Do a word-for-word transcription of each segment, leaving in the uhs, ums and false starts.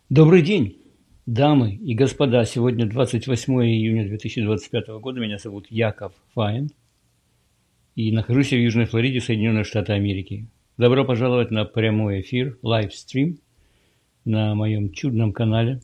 Добрый день, дамы и господа. Сегодня двадцать восьмое июня две тысячи двадцать пятого года. Меня зовут Яков Файн. И нахожусь я в Южной Флориде, Соединенные Штаты Америки. Добро пожаловать на прямой эфир, лайвстрим на моем чудном канале,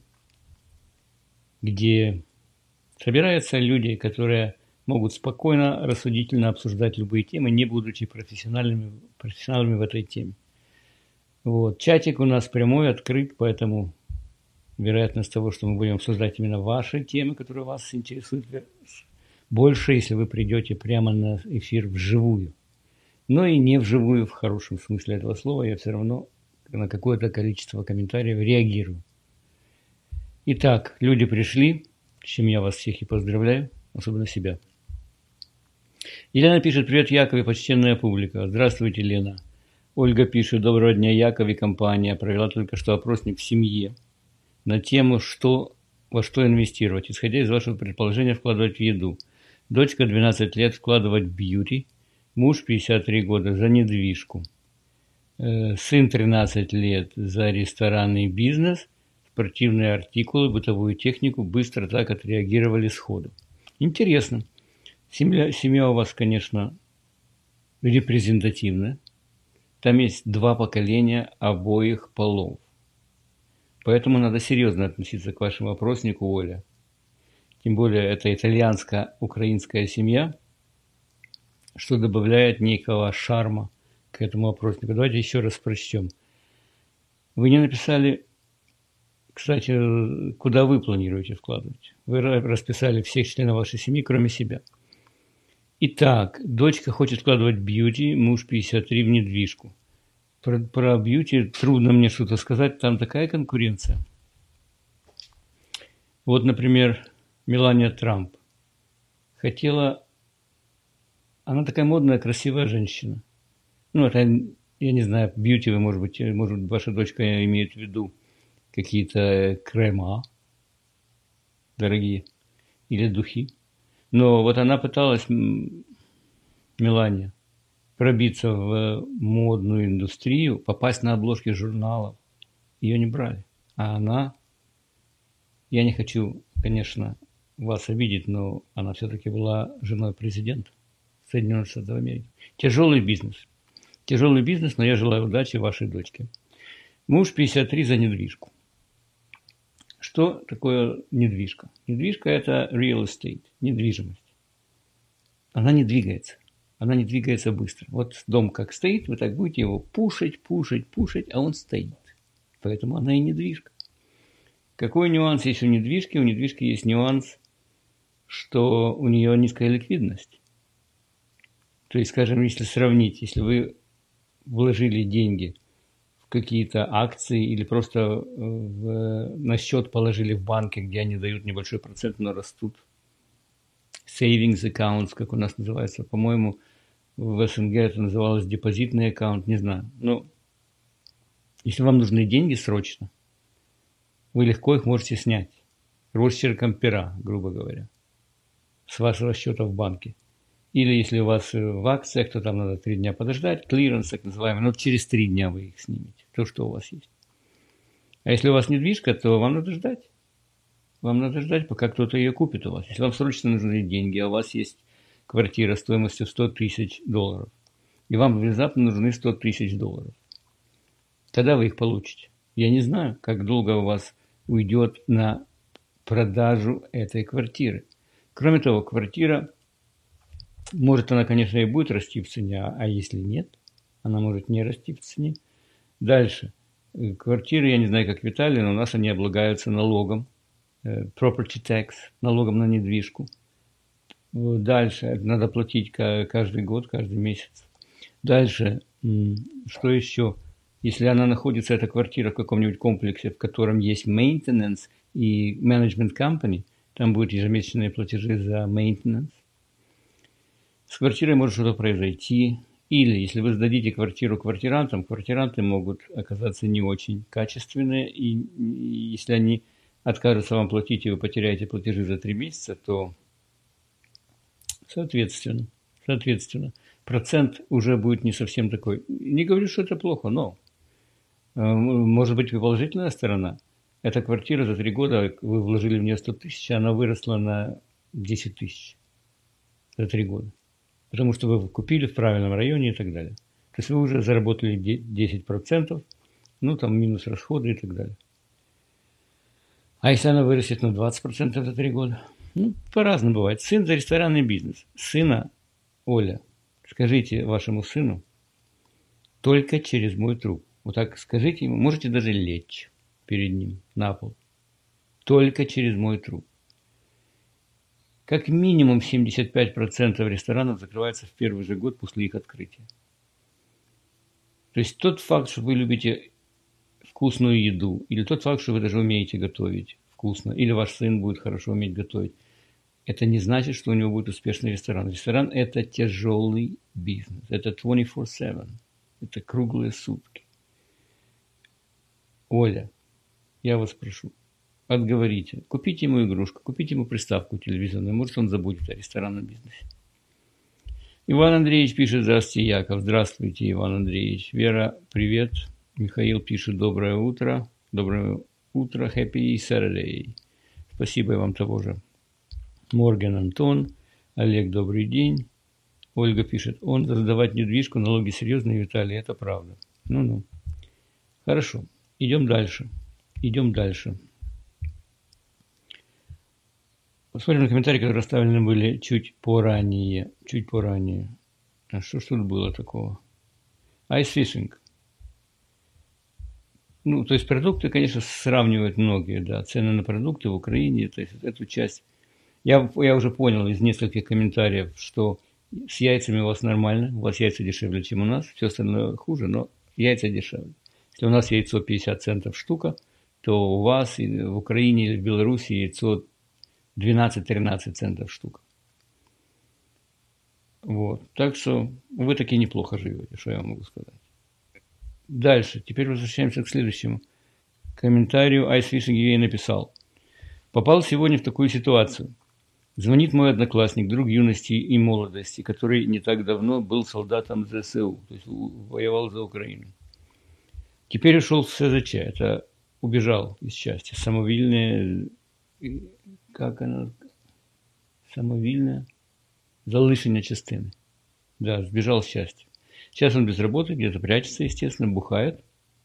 где собираются люди, которые могут спокойно, рассудительно обсуждать любые темы, не будучи профессиональными, профессионалами в этой теме. Вот. Чатик у нас прямой, открыт, поэтому вероятность того, что мы будем обсуждать именно ваши темы, которые вас интересуют, больше, если вы придете прямо на эфир вживую. Но и не вживую, в хорошем смысле этого слова, я все равно на какое-то количество комментариев реагирую. Итак, люди пришли, с чем я вас всех и поздравляю, особенно себя. Елена пишет: привет, Яков и почтенная публика. Здравствуйте, Лена. Ольга пишет: доброго дня, Яков и компания. Провела только что опросник в семье на тему, что, во что инвестировать, исходя из вашего предположения, вкладывать в еду. Дочка двенадцать лет вкладывать в бьюти, муж пятьдесят три года за недвижку, э, сын тринадцать лет за ресторанный бизнес, спортивные артикулы, бытовую технику. Быстро так отреагировали сходу. Интересно. Семья, семья у вас, конечно, репрезентативная. Там есть два поколения обоих полов. Поэтому надо серьезно относиться к вашему опроснику, Оля. Тем более это итальянско-украинская семья, что добавляет некого шарма к этому опроснику. Давайте еще раз прочтем. Вы не написали, кстати, куда вы планируете вкладывать. Вы расписали всех членов вашей семьи, кроме себя. Итак, дочка хочет вкладывать в бьюти, муж пятьдесят три в недвижку. Про, про бьюти трудно мне что-то сказать, там такая конкуренция. Вот, например, Мелания Трамп хотела... Она такая модная, красивая женщина. Ну, это, я не знаю, бьюти вы, может быть, может быть, ваша дочка имеет в виду какие-то крема дорогие или духи. Но вот она пыталась, Мелания, пробиться в модную индустрию, попасть на обложки журналов. Ее не брали. А она, я не хочу, конечно, вас обидеть, но она все-таки была женой президента Соединенных Штатов Америки. Тяжелый бизнес. Тяжелый бизнес, но я желаю удачи вашей дочке. Муж пятьдесят три за недвижку. Что такое недвижка? Недвижка – это real estate, недвижимость. Она не двигается. Она не двигается быстро. Вот дом как стоит, вы так будете его пушить, пушить, пушить, а он стоит. Поэтому она и недвижка. Какой нюанс есть у недвижки? У недвижки есть нюанс, что у нее низкая ликвидность. То есть, скажем, если сравнить, если вы вложили деньги в какие-то акции или просто в, на счет положили в банке, где они дают небольшой процент, но растут. Savings accounts, как у нас называется, по-моему, в СНГ это называлось депозитный аккаунт, не знаю. Но если вам нужны деньги срочно, вы легко их можете снять росчерком пера, грубо говоря, с вашего счета в банке. Или если у вас в акциях, то там надо три дня подождать, клиренс так называемый, но через три дня вы их снимете, то, что у вас есть. А если у вас недвижка, то вам надо ждать. Вам надо ждать, пока кто-то ее купит у вас. Если вам срочно нужны деньги, а у вас есть квартира стоимостью сто тысяч долларов, и вам внезапно нужны сто тысяч долларов, тогда вы их получите. Я не знаю, как долго у вас уйдет на продажу этой квартиры. Кроме того, квартира, может, она, конечно, и будет расти в цене, а если нет, она может не расти в цене. Дальше. Квартиры, я не знаю, как в Италии, но у нас они облагаются налогом, property tax, налогом на недвижку. Дальше надо платить каждый год, каждый месяц. Дальше, что еще? Если она находится, эта квартира, в каком-нибудь комплексе, в котором есть maintenance и management company, там будут ежемесячные платежи за maintenance. С квартирой может что-то произойти. Или, если вы сдадите квартиру квартирантам, квартиранты могут оказаться не очень качественные, и, и если они откажутся вам платить, и вы потеряете платежи за три месяца, то, соответственно, соответственно, процент уже будет не совсем такой. Не говорю, что это плохо, но может быть и положительная сторона. Эта квартира за три года, вы вложили в нее сто тысяч, она выросла на десять тысяч за три года. Потому что вы купили в правильном районе и так далее. То есть вы уже заработали десять процентов, ну там минус расходы и так далее. А если она вырастет на двадцать процентов за три года? Ну, по-разному бывает. Сын за ресторанный бизнес. Сына, Оля, скажите вашему сыну, только через мой труп. Вот так скажите ему, можете даже лечь перед ним на пол. Только через мой труп. Как минимум семьдесят пять процентов ресторанов закрывается в первый же год после их открытия. То есть тот факт, что вы любите вкусную еду, или тот факт, что вы даже умеете готовить вкусно, или ваш сын будет хорошо уметь готовить, это не значит, что у него будет успешный ресторан. Ресторан – это тяжелый бизнес. Это двадцать четыре семь. Это круглые сутки. Оля, я вас прошу, отговорите. Купите ему игрушку, купите ему приставку телевизионную. Может, он забудет о ресторанном бизнесе. Иван Андреевич пишет: здравствуйте, Яков. Здравствуйте, Иван Андреевич. Вера, привет. Михаил пишет: доброе утро. Доброе утро. Happy Saturday. Спасибо, и вам того же. Морген Антон. Олег, добрый день. Ольга пишет: он раздавать недвижку, налоги серьезные, Виталий, это правда. Ну-ну. Хорошо. Идем дальше. Идем дальше. Посмотрим на комментарии, которые расставлены были чуть поранее. Чуть поранее. А что ж тут было такого? Ice fishing. Ну, то есть продукты, конечно, сравнивают многие, да. Цены на продукты в Украине, то есть эту часть. Я, я уже понял из нескольких комментариев, что с яйцами у вас нормально, у вас яйца дешевле, чем у нас, все остальное хуже, но яйца дешевле. Если у нас яйцо пятьдесят центов штука, то у вас в Украине или в Беларуси яйцо двенадцать-тринадцать центов штука. Вот. Так что вы таки неплохо живете, что я вам могу сказать. Дальше. Теперь возвращаемся к следующему комментарию. Ice Fishing ей написал: попал сегодня в такую ситуацию. Звонит мой одноклассник, друг юности и молодости, который не так давно был солдатом ЗСУ, то есть воевал за Украину. Теперь ушел в СЗЧ, это убежал из части. Самовільне, как оно, самовільне залишення частины. Да, сбежал с части. Сейчас он без работы, где-то прячется, естественно, бухает.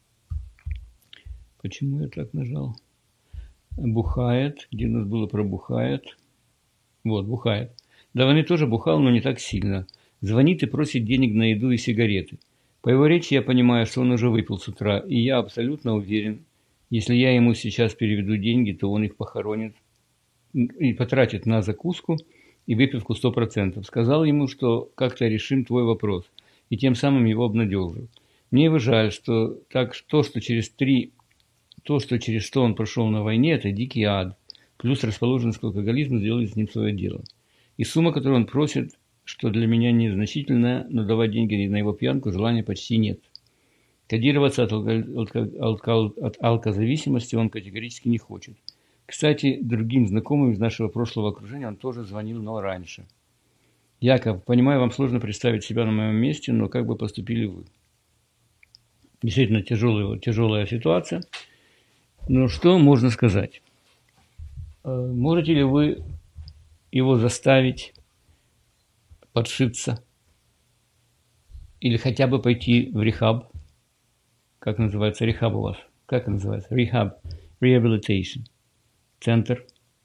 Почему я так нажал? Бухает. Где у нас было про бухает? Вот, бухает. До войны тоже бухал, но не так сильно. Звонит и просит денег на еду и сигареты. По его речи я понимаю, что он уже выпил с утра, и я абсолютно уверен, если я ему сейчас переведу деньги, то он их похоронит и потратит на закуску и выпивку сто процентов. Сказал ему, что как-то решим твой вопрос, и тем самым его обнадежил. Мне его жаль, что так, то, что через три, то, что через что он прошел на войне, это дикий ад, плюс расположенность к алкоголизму сделает с ним свое дело. И сумма, которую он просит, что для меня незначительная, но давать деньги на его пьянку желания почти нет. Кодироваться от, алко, алко, от алкозависимости он категорически не хочет. Кстати, другим знакомым из нашего прошлого окружения он тоже звонил, но раньше. Яков, понимаю, вам сложно представить себя на моем месте, но как бы поступили вы? Действительно тяжелая, тяжелая ситуация. Но что можно сказать? Можете ли вы его заставить подшиться или хотя бы пойти в рехаб? Как называется рехаб у вас? Как это называется? Рехаб. Rehabilitation. Центр.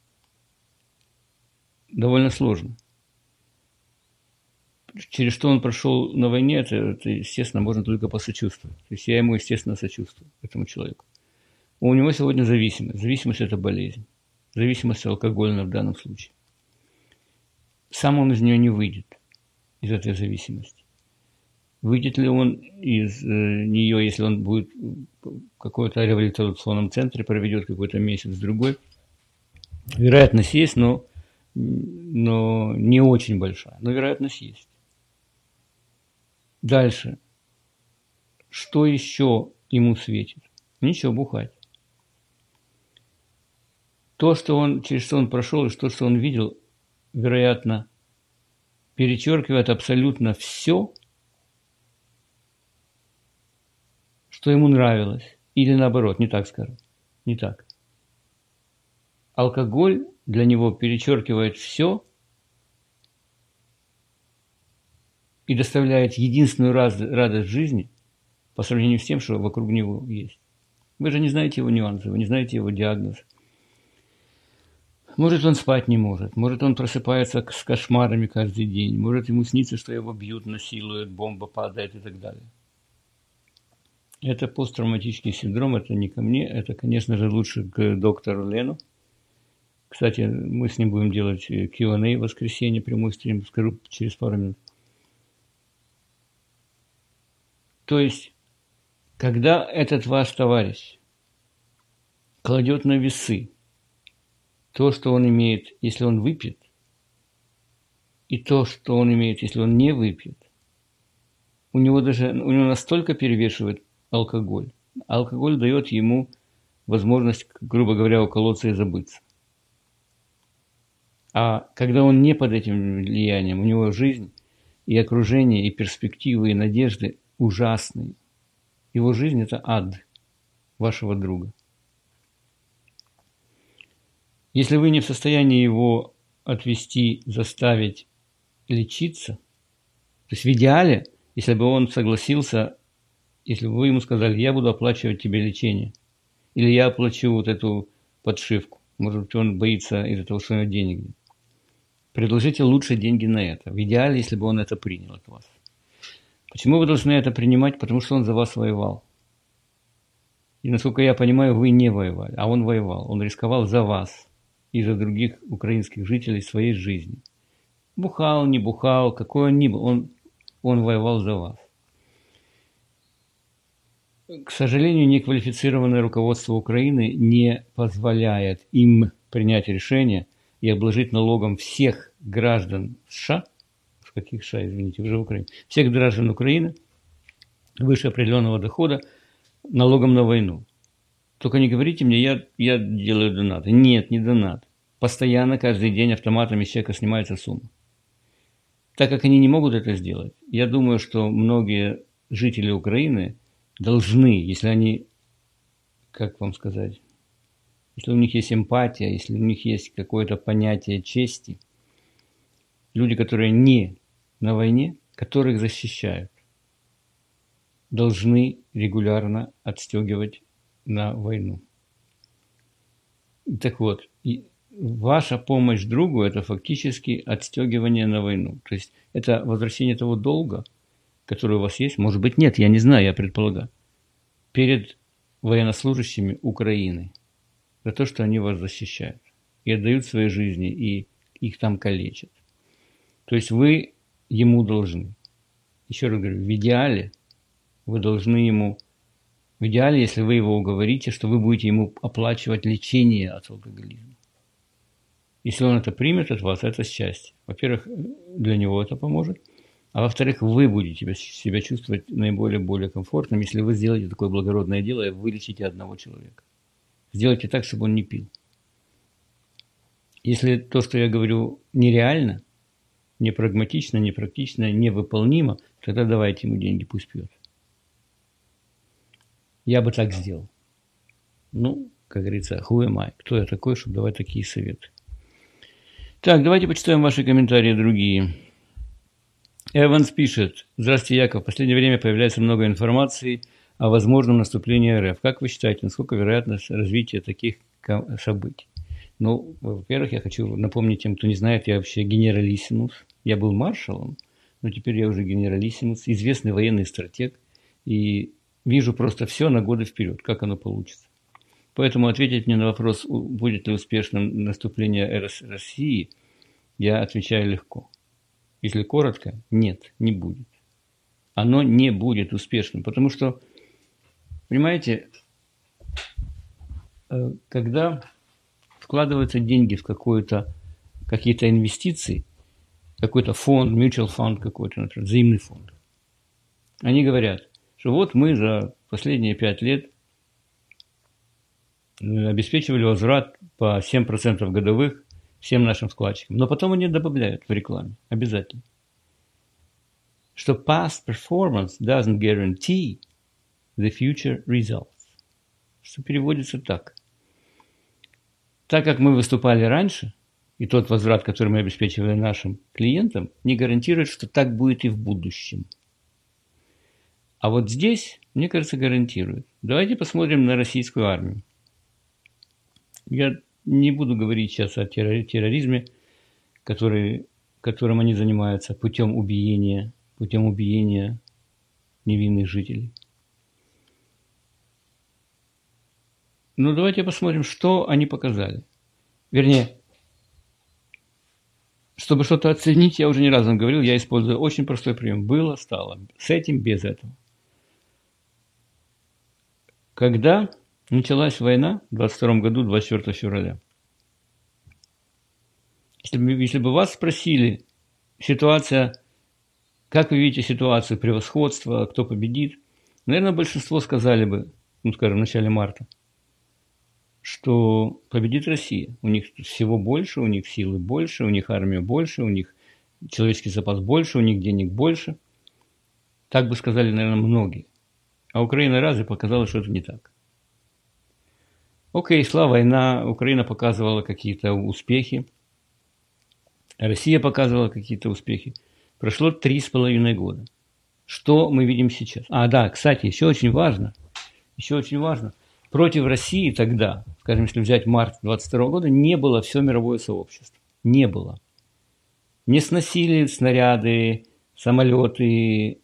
Довольно сложно. Через что он прошел на войне, это, это, естественно, можно только посочувствовать. То есть я ему, естественно, сочувствую, этому человеку. У него сегодня зависимость. Зависимость – это болезнь. Зависимость алкогольная в данном случае. Сам он из нее не выйдет, из этой зависимости. Выйдет ли он из э, нее, если он будет в каком-то реабилитационном центре, проведет какой-то месяц-другой? Вероятность есть, но, но не очень большая. Но вероятность есть. Дальше. Что еще ему светит? Ничего, бухать. То, что он, через что он прошел, и то, что он видел, вероятно, перечеркивает абсолютно все, что ему нравилось. Или наоборот, не так скажем. Не так. алкоголь для него перечеркивает все и доставляет единственную радость жизни по сравнению с тем, что вокруг него есть. Вы же не знаете его нюансы, вы не знаете его диагноз. Может, он спать не может, может, он просыпается с кошмарами каждый день, может, ему снится, что его бьют, насилуют, бомба падает и так далее. Это посттравматический синдром, это не ко мне, это, конечно же, лучше к доктору Лену. Кстати, мы с ним будем делать кью энд эй в воскресенье, прямой стрим, скажу через пару минут. То есть, когда этот ваш товарищ кладет на весы то, что он имеет, если он выпьет, и то, что он имеет, если он не выпьет, у него даже у него настолько перевешивает алкоголь. Алкоголь дает ему возможность, грубо говоря, уколоться и забыться. А когда он не под этим влиянием, у него жизнь и окружение, и перспективы, и надежды ужасные. Его жизнь – это ад вашего друга. Если вы не в состоянии его отвести, заставить лечиться, то есть в идеале, если бы он согласился, если бы вы ему сказали, я буду оплачивать тебе лечение, или я оплачу вот эту подшивку, может быть, он боится из-за того, что у него денег нет. Предложите лучше деньги на это. В идеале, если бы он это принял от вас. Почему вы должны это принимать? Потому что он за вас воевал. И, насколько я понимаю, вы не воевали, а он воевал. Он рисковал за вас и за других украинских жителей своей жизнью. Бухал, не бухал, какой он ни был, он, он воевал за вас. К сожалению, неквалифицированное руководство Украины не позволяет им принять решение и обложить налогом всех граждан США, в каких США, извините, уже в Украине, всех граждан Украины выше определенного дохода налогом на войну. Только не говорите мне, я, я делаю донаты. Нет, не донат. Постоянно, каждый день автоматами с человека снимается сумма. Так как они не могут это сделать, я думаю, что многие жители Украины должны, если они, как вам сказать, если у них есть эмпатия, если у них есть какое-то понятие чести, люди, которые не на войне, которых защищают, должны регулярно отстегивать на войну. Так вот, и ваша помощь другу – это фактически отстегивание на войну. То есть это возвращение того долга, который у вас есть, может быть, нет, я не знаю, я предполагаю, перед военнослужащими Украины. За то, что они вас защищают и отдают свои жизни, и их там калечат. То есть вы ему должны. Еще раз говорю, в идеале вы должны ему, в идеале, если вы его уговорите, что вы будете ему оплачивать лечение от алкоголизма. Если он это примет от вас, это счастье. Во-первых, для него это поможет, а во-вторых, вы будете себя чувствовать наиболее более комфортным, если вы сделаете такое благородное дело и вылечите одного человека. Сделайте так, чтобы он не пил. Если то, что я говорю, нереально, не прагматично, не практично, невыполнимо, тогда давайте ему деньги, пусть пьет. Я бы так сделал. Ну, как говорится, who am I? Кто я такой, чтобы давать такие советы? Так, давайте почитаем ваши комментарии другие. Эванс пишет. Здравствуйте, Яков. В последнее время появляется много информации о возможном наступлении РФ. Как вы считаете, насколько вероятность развития таких событий? Ну, во-первых, я хочу напомнить тем, кто не знает, я вообще генералиссимус. Я был маршалом, но теперь я уже генералиссимус, известный военный стратег. И вижу просто все на годы вперед, как оно получится. Поэтому ответить мне на вопрос, будет ли успешным наступление России, я отвечаю легко. Если коротко, нет, не будет. Оно не будет успешным, потому что, понимаете, когда вкладываются деньги в какое-то, какие-то инвестиции, какой-то фонд, mutual фонд какой-то, например, взаимный фонд, они говорят, что вот мы за последние пять лет обеспечивали возврат по семь процентов годовых всем нашим вкладчикам. Но потом они добавляют в рекламе, обязательно, что past performance doesn't guarantee the future results. Что переводится так. так как мы выступали раньше, и тот возврат, который мы обеспечивали нашим клиентам, не гарантирует, что так будет и в будущем. А вот здесь, мне кажется, гарантирует. Давайте посмотрим на российскую армию. Я не буду говорить сейчас о терроризме, который, которым они занимаются путем убиения, путем убиения невинных жителей. Но давайте посмотрим, что они показали. Вернее, чтобы что-то оценить, я уже не раз вам говорил, я использую очень простой прием. Было, стало. С этим, без этого. Когда началась война в двадцать втором году, двадцать четвёртого февраля, если бы, если бы вас спросили, ситуация, как вы видите ситуацию превосходства, кто победит, наверное, большинство сказали бы, ну, скажем, в начале марта, что победит Россия. У них всего больше, у них силы больше, у них армия больше, у них человеческий запас больше, у них денег больше. Так бы сказали, наверное, многие. А Украина разве показала, что это не так? Окей, шла война, Украина показывала какие-то успехи, Россия показывала какие-то успехи. Прошло три с половиной года. Что мы видим сейчас? А, да, кстати, еще очень важно, еще очень важно, против России тогда, скажем, если взять март двадцать второго года, не было все мировое сообщество. Не было. Не сносили снаряды, самолеты,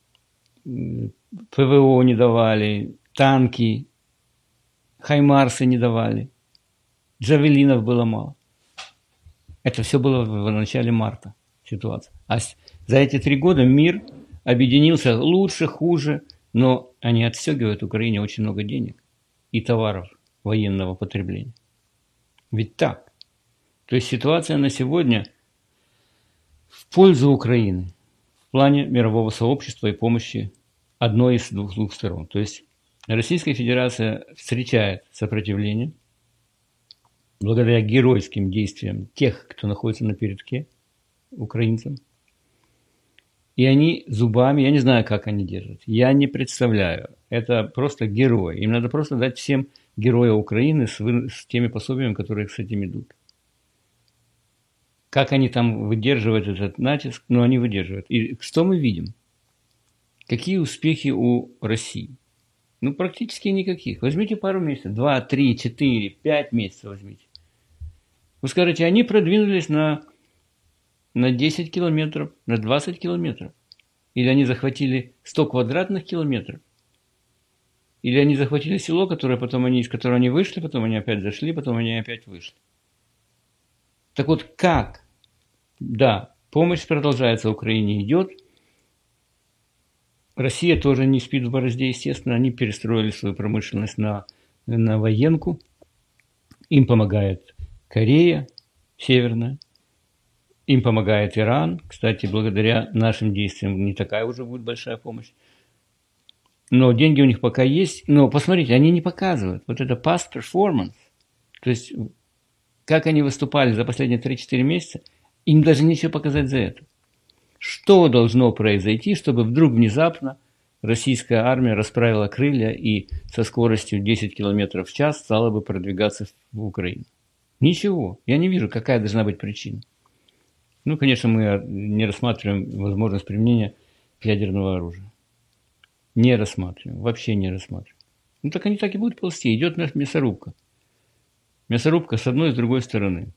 ПВО не давали, танки, хаймарсы не давали, джавелинов было мало. Это все было в начале марта ситуация. А за эти три года мир объединился лучше, хуже, но они отстегивают Украине очень много денег и товаров военного потребления. Ведь так. То есть ситуация на сегодня в пользу Украины в плане мирового сообщества и помощи одной из двух, двух сторон. То есть Российская Федерация встречает сопротивление благодаря геройским действиям тех, кто находится на передке, украинцам. И они зубами, я не знаю, как они держат, я не представляю. Это просто герои. Им надо просто дать всем героя Украины с, вы, с теми пособиями, которые с этим идут. Как они там выдерживают этот натиск? Ну, они выдерживают. И что мы видим? Какие успехи у России? Ну, практически никаких. Возьмите пару месяцев. Два, три, четыре, пять месяцев возьмите. Вы скажете, они продвинулись на, на десять километров, на двадцать километров. Или они захватили сто квадратных километров. Или они захватили село, которое потом они, из которого они вышли, потом они опять зашли, потом они опять вышли. Так вот, как? Да, помощь продолжается, Украине идет. Россия тоже не спит в борозде, естественно. Они перестроили свою промышленность на, на военку. Им помогает Корея Северная. Им помогает Иран. Кстати, благодаря нашим действиям не такая уже будет большая помощь. Но деньги у них пока есть. Но посмотрите, они не показывают. Вот это past performance. То есть, как они выступали за последние три-четыре месяца, им даже нечего показать за это. Что должно произойти, чтобы вдруг внезапно российская армия расправила крылья и со скоростью десять километров в час стала бы продвигаться в Украину? Ничего. Я не вижу, какая должна быть причина. Ну, конечно, мы не рассматриваем возможность применения ядерного оружия. Не рассматриваем. Вообще не рассматриваем. Ну, так они так и будут ползти. Идет мясорубка. Мясорубка с одной и с другой стороны.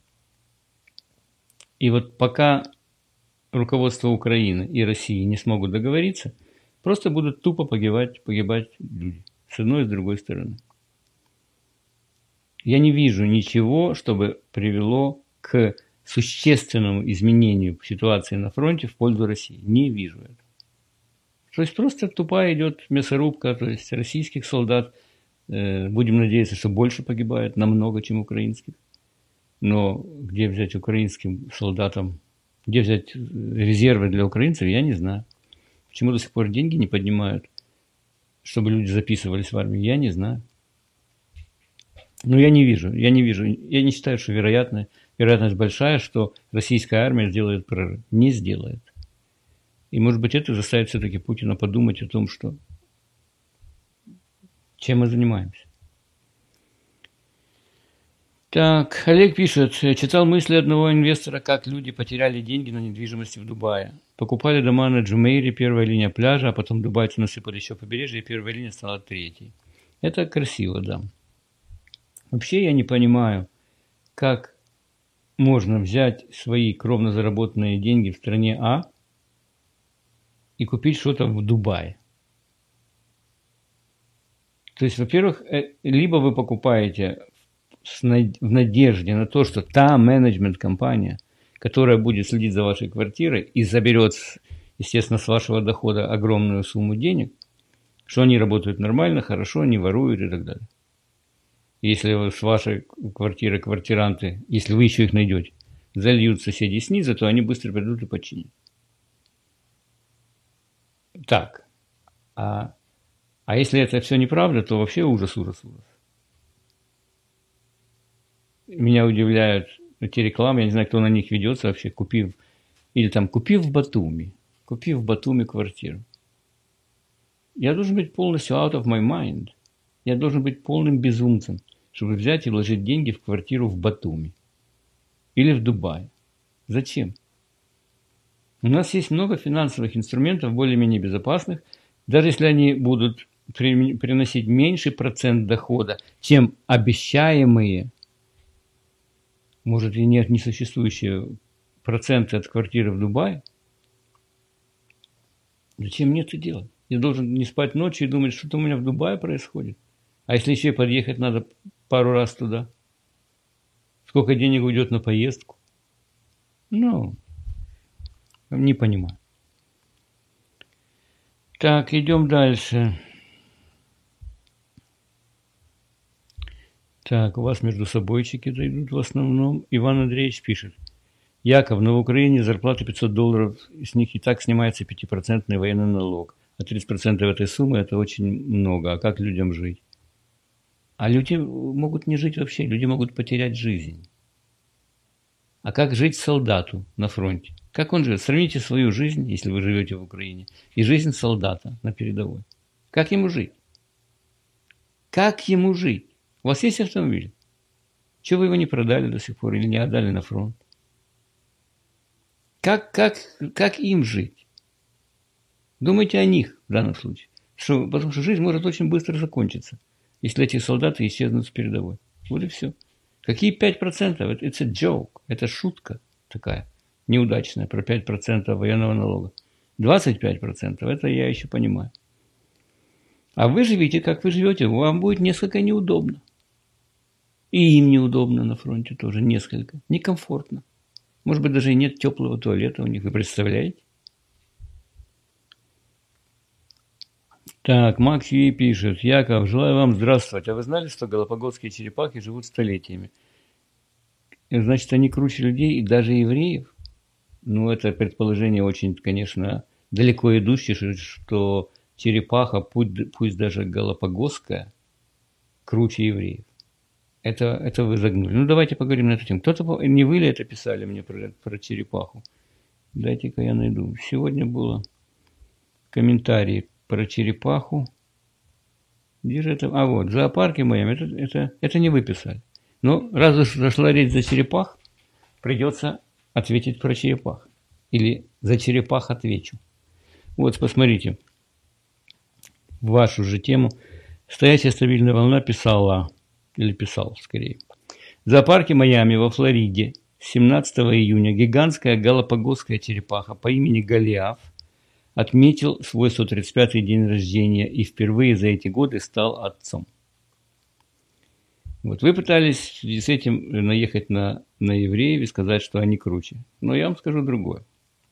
И вот пока руководство Украины и России не смогут договориться, просто будут тупо погибать, погибать люди. С одной и с другой стороны. Я не вижу ничего, чтобы привело к существенному изменению ситуации на фронте в пользу России. Не вижу этого. То есть просто тупая идет мясорубка, то есть российских солдат, э, будем надеяться, что больше погибает намного, чем украинских. Но где взять украинским солдатам, где взять резервы для украинцев, я не знаю. Почему до сих пор деньги не поднимают, чтобы люди записывались в армию, я не знаю. Но я не вижу, я не вижу, я не считаю, что вероятно, вероятность большая, что российская армия сделает прорыв. Не сделает. И, может быть, это заставит все-таки Путина подумать о том, что чем мы занимаемся. Так, Олег пишет, читал мысли одного инвестора, как люди потеряли деньги на недвижимости в Дубае. Покупали дома на Джумейре, первая линия пляжа, а потом дубайцы насыпали еще побережье, и первая линия стала третьей. Это красиво, да. Вообще я не понимаю, как можно взять свои кровно заработанные деньги в стране А и купить что-то в Дубае. То есть, во-первых, либо вы покупаете в надежде на то, что та менеджмент-компания, которая будет следить за вашей квартирой и заберет, естественно, с вашего дохода огромную сумму денег, что они работают нормально, хорошо, не воруют и так далее. Если с вашей квартиры квартиранты, если вы еще их найдете, зальют соседей снизу, то они быстро придут и починят. Так, а, а если это все неправда, то вообще ужас, ужас, ужас. Меня удивляют эти рекламы, я не знаю, кто на них ведется вообще, купив, или там, купив в Батуми, купив в Батуми квартиру. Я должен быть полностью out of my mind. Я должен быть полным безумцем, чтобы взять и вложить деньги в квартиру в Батуми или в Дубае. Зачем? У нас есть много финансовых инструментов, более-менее безопасных, даже если они будут приносить меньший процент дохода, чем обещаемые, может и нет несуществующие проценты от квартиры в Дубае. Зачем мне это делать? Я должен не спать ночью и думать, что-то у меня в Дубае происходит. А если еще и подъехать надо пару раз туда? Сколько денег уйдет на поездку? Ну, не понимаю. Так, идем дальше. Так, у вас между собойчики дойдут в основном. Иван Андреевич пишет. Яков, но в Украине зарплата пятьсот долларов, с них и так снимается пятипроцентный военный налог. А тридцать процентов этой суммы – это очень много. А как людям жить? А люди могут не жить вообще, люди могут потерять жизнь. А как жить солдату на фронте? Как он живет? Сравните свою жизнь, если вы живете в Украине, и жизнь солдата на передовой. Как ему жить? Как ему жить? У вас есть автомобиль? Чего вы его не продали до сих пор или не отдали на фронт? Как, как, как им жить? Думайте о них в данном случае. Что, потому что жизнь может очень быстро закончиться, если эти солдаты исчезнут с передовой. Вот и все. Какие пять процентов? Это a joke. Это шутка такая неудачная про пять процентов военного налога. двадцать пять процентов это я еще понимаю. А вы живите, как вы живете, вам будет несколько неудобно. И им неудобно на фронте тоже несколько. Некомфортно. Может быть, даже и нет теплого туалета у них, вы представляете? Так, Макс Ей пишет. Яков, желаю вам здравствовать. А вы знали, что галапагосские черепахи живут столетиями? Значит, они круче людей и даже евреев? Ну, это предположение очень, конечно, далеко идущее, что черепаха, пусть, пусть даже галапагосская, круче евреев. Это, это вы загнули. Ну, давайте поговорим на эту тему. Кто-то, не вы ли это писали мне про, про черепаху? Дайте-ка я найду. Сегодня было комментарий про черепаху. Где же это? А вот, в зоопарке моем. Это, это, это не вы писали. Но раз уж зашла речь за черепах, придется ответить про черепах. Или за черепах отвечу. Вот, посмотрите. Вашу же тему. Стоящая стабильная волна писала, или писал скорее. В зоопарке Майами во Флориде семнадцатого июня гигантская галапагосская черепаха по имени Голиаф отметил свой сто тридцать пятый день рождения и впервые за эти годы стал отцом. Вот вы пытались в связи с этим наехать на, на евреев и сказать, что они круче. Но я вам скажу другое.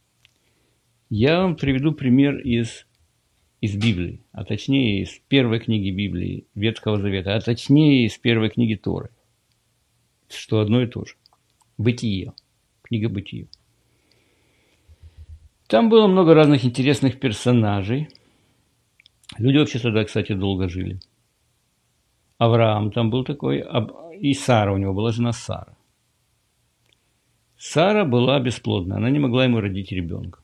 Я вам приведу пример из, из Библии, а точнее из первой книги Библии, Ветхого Завета, а точнее из первой книги Торы, что одно и то же. Бытие, книга Бытие. Там было много разных интересных персонажей. Люди вообще тогда, кстати, долго жили. Авраам там был такой, и Сара, у него была жена Сара. Сара была бесплодна, она не могла ему родить ребенка.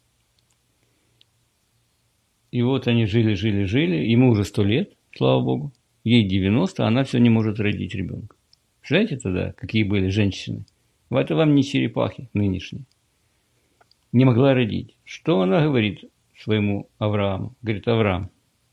И вот они жили, жили, жили, ему уже сто лет, слава богу, ей девяносто, а она все не может родить ребенка. Представляете тогда, какие были женщины? Это вам не черепахи нынешние. Не могла родить. Что она говорит своему Аврааму? Говорит: Авраам,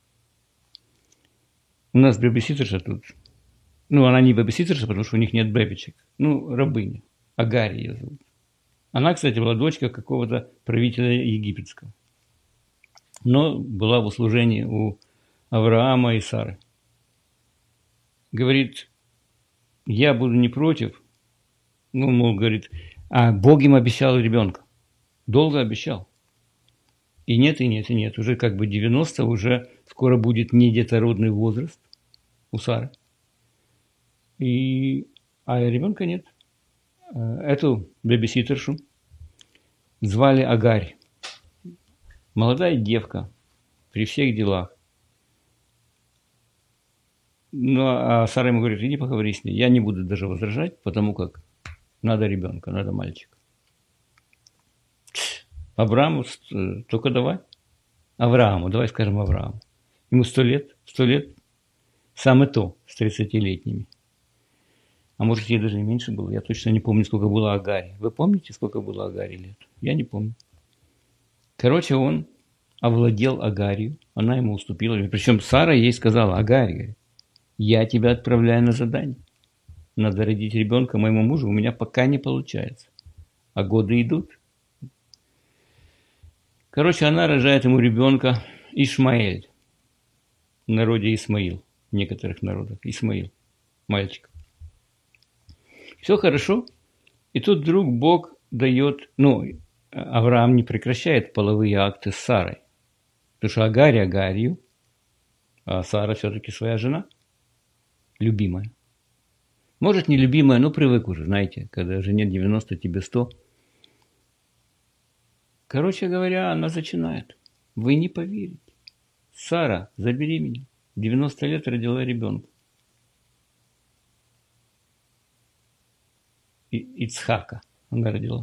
у нас бэбиситерша тут. Ну, она не бэбиситерша, потому что у них нет бэбичек. Ну, рабыня. Агарь ее зовут. Она, кстати, была дочка какого-то правителя египетского. Но была в услужении у Авраама и Сары. Говорит: я буду не против. Ну, мол, говорит, а Бог им обещал ребенка. Долго обещал. И нет, и нет, и нет. Уже как бы девяносто, уже скоро будет не детородный возраст у Сары. И... А ребенка нет. Эту бэбиситершу звали Агарь. Молодая девка при всех делах. Ну, а Сара ему говорит: иди поговори с ней. Я не буду даже возражать, потому как надо ребенка, надо мальчика. Аврааму только давай. Аврааму, давай скажем Аврааму. Ему сто лет, сто лет. Самое то, с тридцатилетними. А может, ей даже и меньше было. Я точно не помню, сколько было Агаре. Вы помните, сколько было Агаре лет? Я не помню. Короче, он овладел Агарью. Она ему уступила. Причем Сара ей сказала: Агарь, говорит, я тебя отправляю на задание. Надо родить ребенка моему мужу. У меня пока не получается. А годы идут. Короче, она рожает ему ребенка Ишмаэль. В народе Исмаил. В некоторых народах. Исмаил. Мальчик. Все хорошо. И тут вдруг Бог дает... Ну, Авраам не прекращает половые акты с Сарой. Потому что Агарь Агарью, а Сара все-таки своя жена. Любимая. Может, не любимая, но привык уже, знаете, когда жене девяносто, тебе сто. Короче говоря, она зачинает. Вы не поверите. Сара забеременела. В девяносто лет родила ребенка. И Ицхака она родила.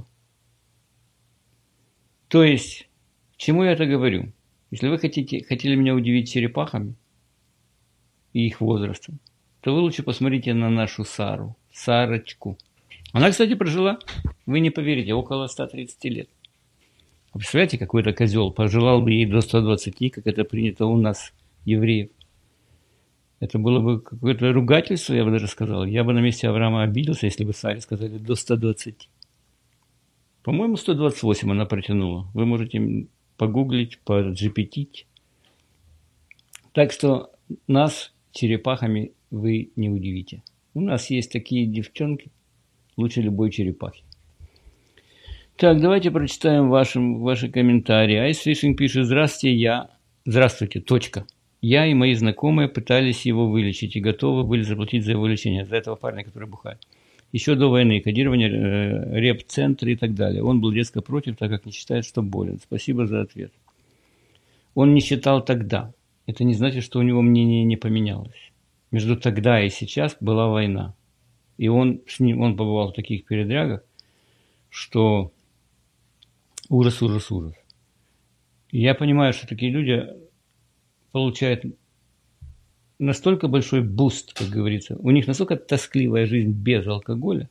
То есть, к чему я это говорю? Если вы хотите, хотели меня удивить черепахами и их возрастом, то вы лучше посмотрите на нашу Сару, Сарочку. Она, кстати, прожила, вы не поверите, около ста тридцати лет. Вы представляете, какой-то козел пожелал бы ей до ста двадцати, как это принято у нас, евреев. Это было бы какое-то ругательство, я бы даже сказал. Я бы на месте Авраама обиделся, если бы Саре сказали до ста двадцати. По-моему, сто двадцать восемь она протянула. Вы можете погуглить, поджипетить. Так что нас черепахами вы не удивите. У нас есть такие девчонки, лучше любой черепахи. Так, давайте прочитаем ваши, ваши комментарии. Айс Фишинг пишет: здравствуйте, я... Здравствуйте, точка. Я и мои знакомые пытались его вылечить и готовы были заплатить за его лечение, за этого парня, который бухает. Еще до войны, кодирование, э, реп-центры и так далее. Он был резко против, так как не считает, что болен. Спасибо за ответ. Он не считал тогда. Это не значит, что у него мнение не поменялось. Между тогда и сейчас была война. И он, с ним, он побывал в таких передрягах, что ужас, ужас, ужас. И я понимаю, что такие люди получают настолько большой буст, как говорится. У них настолько тоскливая жизнь без алкоголя,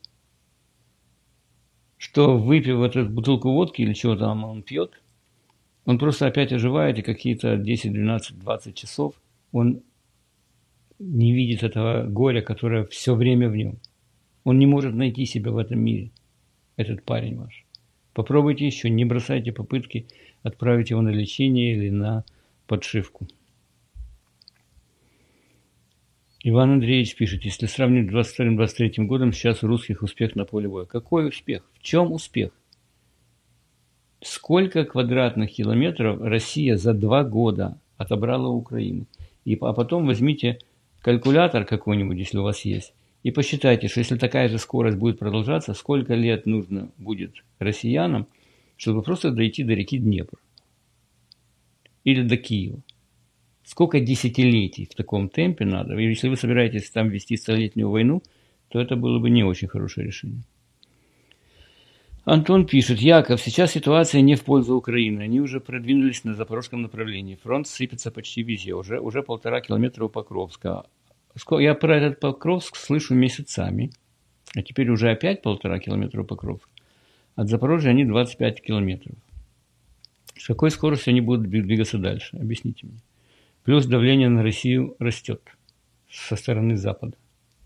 что, выпив вот эту бутылку водки или чего там он пьет, он просто опять оживает, и какие-то десять, двенадцать, двадцать часов он не видит этого горя, которое все время в нем. Он не может найти себя в этом мире, этот парень ваш. Попробуйте еще, не бросайте попытки отправить его на лечение или на подшивку. Иван Андреевич пишет: если сравнивать с двадцать вторым — двадцать третьим годом, сейчас у русских успех на поле боя. Какой успех? В чем успех? Сколько квадратных километров Россия за два года отобрала у Украины? И, а потом возьмите калькулятор какой-нибудь, если у вас есть, и посчитайте, что если такая же скорость будет продолжаться, сколько лет нужно будет россиянам, чтобы просто дойти до реки Днепр или до Киева. Сколько десятилетий в таком темпе надо? И если вы собираетесь там вести столетнюю войну, то это было бы не очень хорошее решение. Антон пишет: Яков, сейчас ситуация не в пользу Украины. Они уже продвинулись на запорожском направлении. Фронт сыпется почти везде. Уже, уже полтора километра у Покровска. Я про этот Покровск слышу месяцами. А теперь уже опять полтора километра Покров. От Запорожья они двадцать пять километров. С какой скоростью они будут двигаться дальше? Объясните мне. Плюс давление на Россию растет со стороны Запада.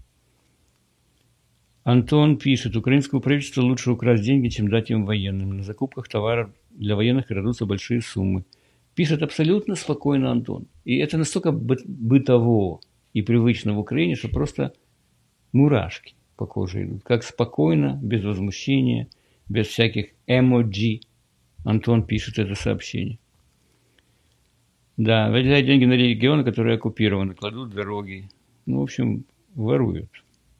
Антон пишет, украинскому правительству лучше украсть деньги, чем дать им военным. На закупках товаров для военных крадутся большие суммы. Пишет абсолютно спокойно Антон. И это настолько бытово и привычно в Украине, что просто мурашки по коже идут. Как спокойно, без возмущения, без всяких эмоджи. Антон пишет это сообщение. Да, выделяют деньги на регионы, которые оккупированы, кладут дороги. Ну, в общем, воруют.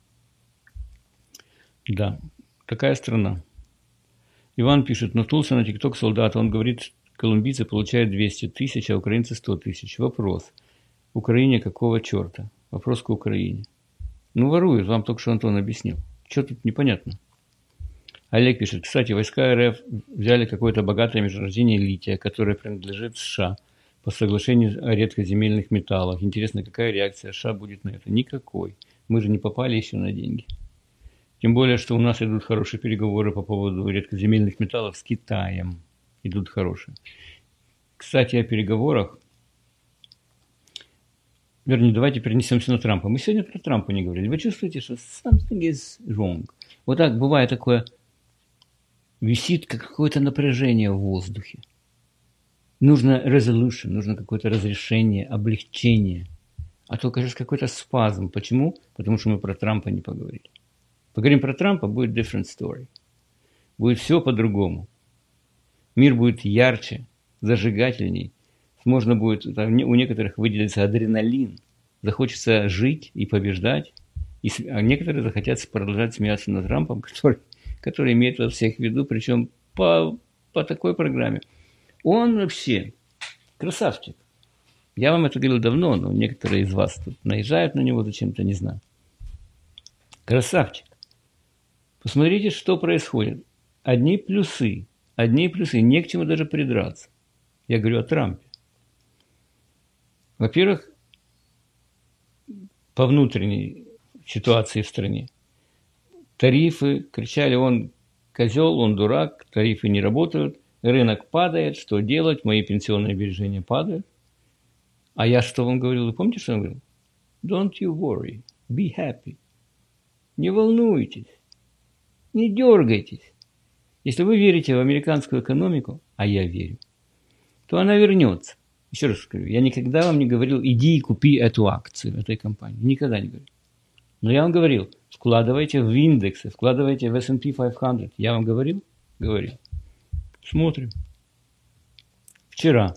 Да, такая страна. Иван пишет, наткнулся на ТикТок солдата. Он говорит, колумбийцы получают двести тысяч, а украинцы сто тысяч. Вопрос. Украине какого черта? Вопрос к Украине. Ну, воруют, вам только что Антон объяснил. Что тут непонятно? Олег пишет, кстати, войска РФ взяли какое-то богатое месторождение лития, которое принадлежит США по соглашению о редкоземельных металлах. Интересно, какая реакция США будет на это? Никакой. Мы же не попали еще на деньги. Тем более, что у нас идут хорошие переговоры по поводу редкоземельных металлов с Китаем. Идут хорошие. Кстати, о переговорах. Вернее, давайте перенесемся на Трампа. Мы сегодня про Трампа не говорили. Вы чувствуете, что something is wrong? Вот так бывает такое, висит какое-то напряжение в воздухе. Нужно resolution, нужно какое-то разрешение, облегчение. А то, кажется, какой-то спазм. Почему? Потому что мы про Трампа не поговорили. Поговорим про Трампа, будет different story. Будет все по-другому. Мир будет ярче, зажигательней. Можно будет, у некоторых выделится адреналин. Захочется жить и побеждать. И, а некоторые захотят продолжать смеяться над Трампом, который, который имеет во всех в виду, причем по, по такой программе. Он вообще красавчик. Я вам это говорил давно, но некоторые из вас тут наезжают на него зачем-то, не знаю. Красавчик. Посмотрите, что происходит. Одни плюсы. Одни плюсы. Не к чему даже придраться. Я говорю о Трампе. Во-первых, по внутренней ситуации в стране. Тарифы. Кричали, он козел, он дурак, тарифы не работают. Рынок падает. Что делать? Мои пенсионные сбережения падают. А я что вам говорил? Вы помните, что я говорил? Don't you worry. Be happy. Не волнуйтесь. Не дергайтесь. Если вы верите в американскую экономику, а я верю, то она вернется. Еще раз скажу, я никогда вам не говорил, иди и купи эту акцию этой компании. Никогда не говорил. Но я вам говорил, вкладывайте в индексы, вкладывайте в эс энд пи пятьсот. Я вам говорил? Говорил. Смотрим. Вчера.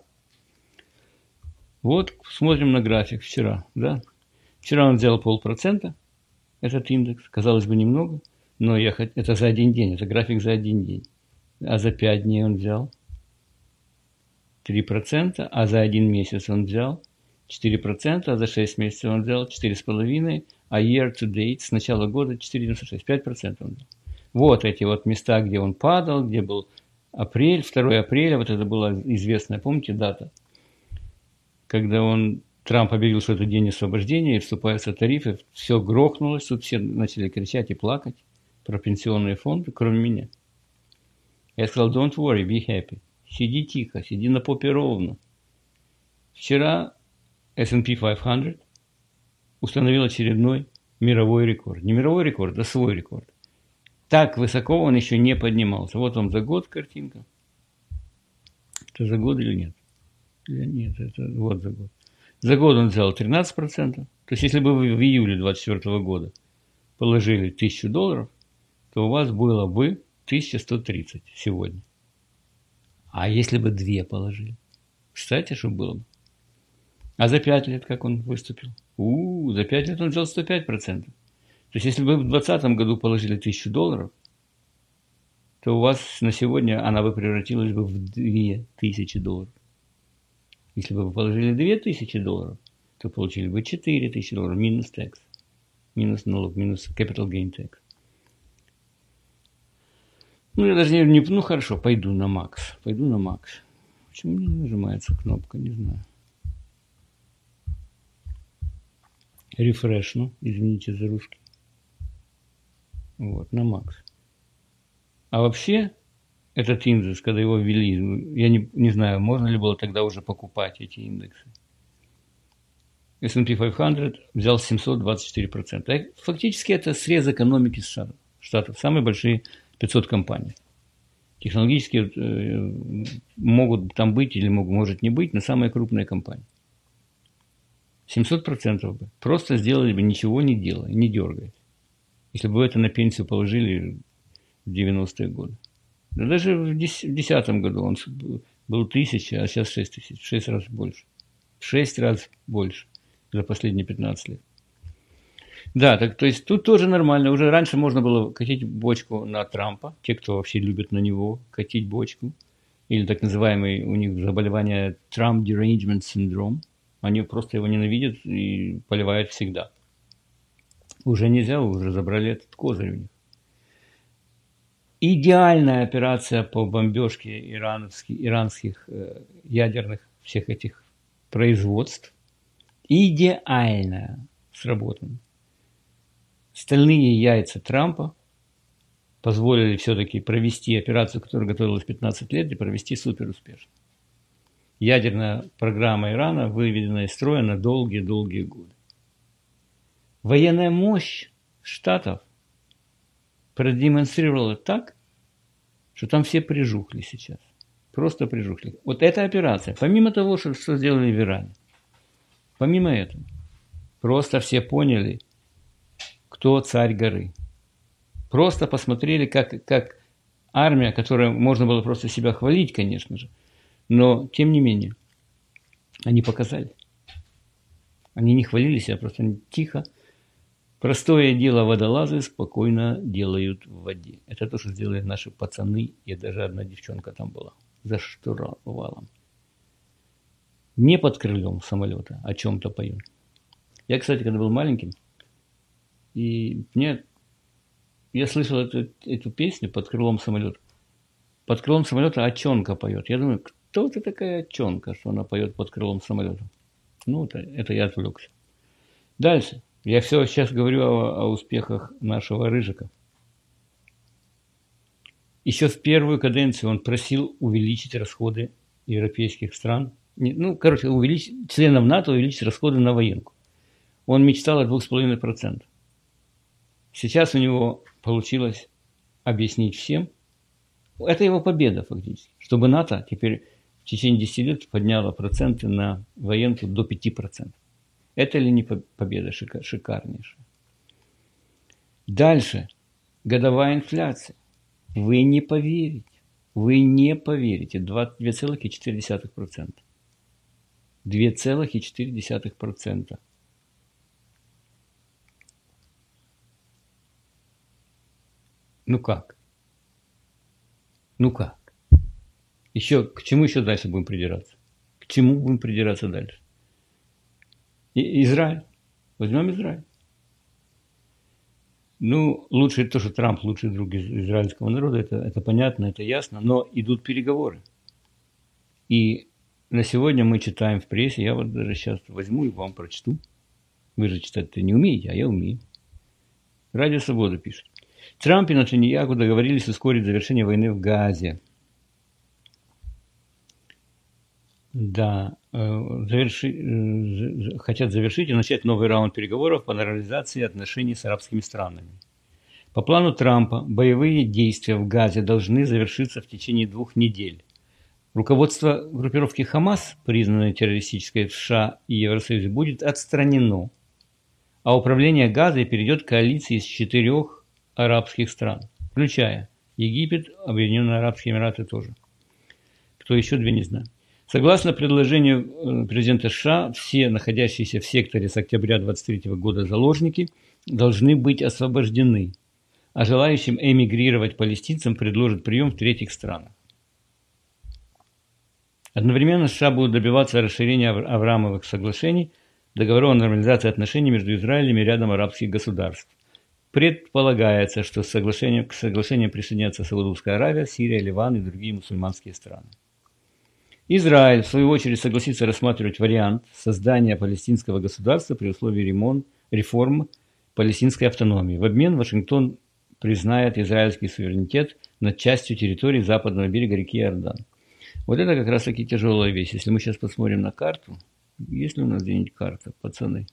Вот смотрим на график вчера. Да? Вчера он взял полпроцента, этот индекс. Казалось бы, немного. Но я хот... это за один день, это график за один день. А за пять дней он взял три процента, а за один месяц он взял четыре процента, а за шесть месяцев он взял четыре целых пять десятых, а year to date с начала года четыре целых девяносто шесть сотых, пять процентов он взял. Вот эти вот места, где он падал, где был апрель, второго апреля, вот это была известная, помните, дата, когда он, Трамп объявил, что это день освобождения, и вступаются тарифы, все грохнулось, тут все начали кричать и плакать про пенсионные фонды, кроме меня. Я сказал, don't worry, be happy. Сиди тихо, сиди на попе ровно. Вчера эс энд пи пятьсот установил очередной мировой рекорд. Не мировой рекорд, а свой рекорд. Так высоко он еще не поднимался. Вот вам за год картинка. Это за год или нет? Или нет, это вот за год. За год он взял тринадцать процентов. То есть, если бы вы в июле двадцать четвёртого года положили тысячу долларов, то у вас было бы тысяча сто тридцать сегодня. А если бы две положили? Кстати, что было бы? А за пять лет как он выступил? У, за пять лет он взял сто пять процентов. То есть, если бы вы в двадцатом году положили тысячу долларов, то у вас на сегодня она бы превратилась бы в две тысячи долларов. Если бы вы положили две тысячи долларов, то получили бы четыре тысячи долларов минус tax, минус налог, минус capital gain tax. Ну, я даже не, не... Ну, хорошо, пойду на макс. Пойду на макс. Почему не нажимается кнопка, не знаю. Рефреш, ну, извините за русский. Вот, на макс. А вообще, этот индекс, когда его ввели, я не, не знаю, можно ли было тогда уже покупать эти индексы. эс энд пи пятьсот взял семьсот двадцать четыре процента. Фактически это срез экономики США, Штатов, самые большие пятьсот компаний. Технологически э, могут там быть или могут, может не быть, но самые крупные компании. семьсот процентов бы. Просто сделали бы ничего не делая, не дергая. Если бы это на пенсию положили в девяностые годы. Да даже в десятом году он был тысяча, а сейчас шесть тысяч. В шесть раз больше. В шесть раз больше за последние пятнадцать лет. Да, так, то есть тут тоже нормально. Уже раньше можно было катить бочку на Трампа. Те, кто вообще любит на него катить бочку. Или так называемый у них заболевание Trump Derangement Syndrome. Они просто его ненавидят и поливают всегда. Уже нельзя, уже забрали этот козырь у них. Идеальная операция по бомбежке ирановских, иранских э, ядерных всех этих производств. Идеальная сработана. Стальные яйца Трампа позволили все-таки провести операцию, которая готовилась пятнадцать лет, и провести суперуспешно. Ядерная программа Ирана выведена из строя на долгие-долгие годы. Военная мощь Штатов продемонстрировала так, что там все прижухли сейчас. Просто прижухли. Вот эта операция, помимо того, что, что сделали в Иране, помимо этого, просто все поняли, кто царь горы. Просто посмотрели, как, как армия, которая можно было просто себя хвалить, конечно же, но тем не менее, они показали. Они не хвалили себя, просто они тихо. Простое дело водолазы спокойно делают в воде. Это то, что сделали наши пацаны, и даже одна девчонка там была за штурвалом. Не под крылом самолета, о чем-то поют. Я, кстати, когда был маленьким, и мне, я слышал эту, эту песню под крылом самолета. Под крылом самолета Очонка поет. Я думаю, кто это такая Очонка, что она поет под крылом самолета? Ну, это, это я отвлекся. Дальше. Я все сейчас говорю о, о успехах нашего Рыжика. Еще в первую каденцию он просил увеличить расходы европейских стран. Ну, короче, увеличить, членов НАТО увеличить расходы на военку. Он мечтал о двух с половиной процентах. Сейчас у него получилось объяснить всем. Это его победа фактически. Чтобы НАТО теперь в течение десяти лет подняло проценты на военку до пяти процентов. Это ли не победа шикарнейшая? Дальше. Годовая инфляция. Вы не поверите. Вы не поверите. два целых четыре десятых процента. два целых четыре десятых процента. Ну как? Ну как? Еще, к чему еще дальше будем придираться? К чему будем придираться дальше? И Израиль. Возьмем Израиль. Ну, лучше то, что Трамп лучший друг израильского народа, это, это понятно, это ясно, но идут переговоры. И на сегодня мы читаем в прессе, я вот даже сейчас возьму и вам прочту. Вы же читать-то не умеете, а я умею. Радио Свобода пишет. Трамп и Нетаньяху договорились ускорить завершение войны в Газе. Да, заверши, хотят завершить и начать новый раунд переговоров по нормализации отношений с арабскими странами. По плану Трампа боевые действия в Газе должны завершиться в течение двух недель. Руководство группировки Хамас, признанной террористической в США и Евросоюзе, будет отстранено, а управление Газой перейдет к коалиции из четырех арабских стран, включая Египет, Объединенные Арабские Эмираты тоже. Кто еще, две не знаю. Согласно предложению президента США, все находящиеся в секторе с октября две тысячи двадцать третьего года заложники должны быть освобождены, а желающим эмигрировать палестинцам предложат прием в третьих странах. Одновременно США будут добиваться расширения Авраамовых соглашений, договоров о нормализации отношений между Израилем и рядом арабских государств. Предполагается, что соглашение, к соглашению присоединятся Саудовская Аравия, Сирия, Ливан и другие мусульманские страны. Израиль, в свою очередь, согласится рассматривать вариант создания палестинского государства при условии ремонт, реформ палестинской автономии. В обмен Вашингтон признает израильский суверенитет над частью территории западного берега реки Иордан. Вот это как раз-таки тяжелая вещь. Если мы сейчас посмотрим на карту, есть ли у нас где-нибудь карта, пацаны?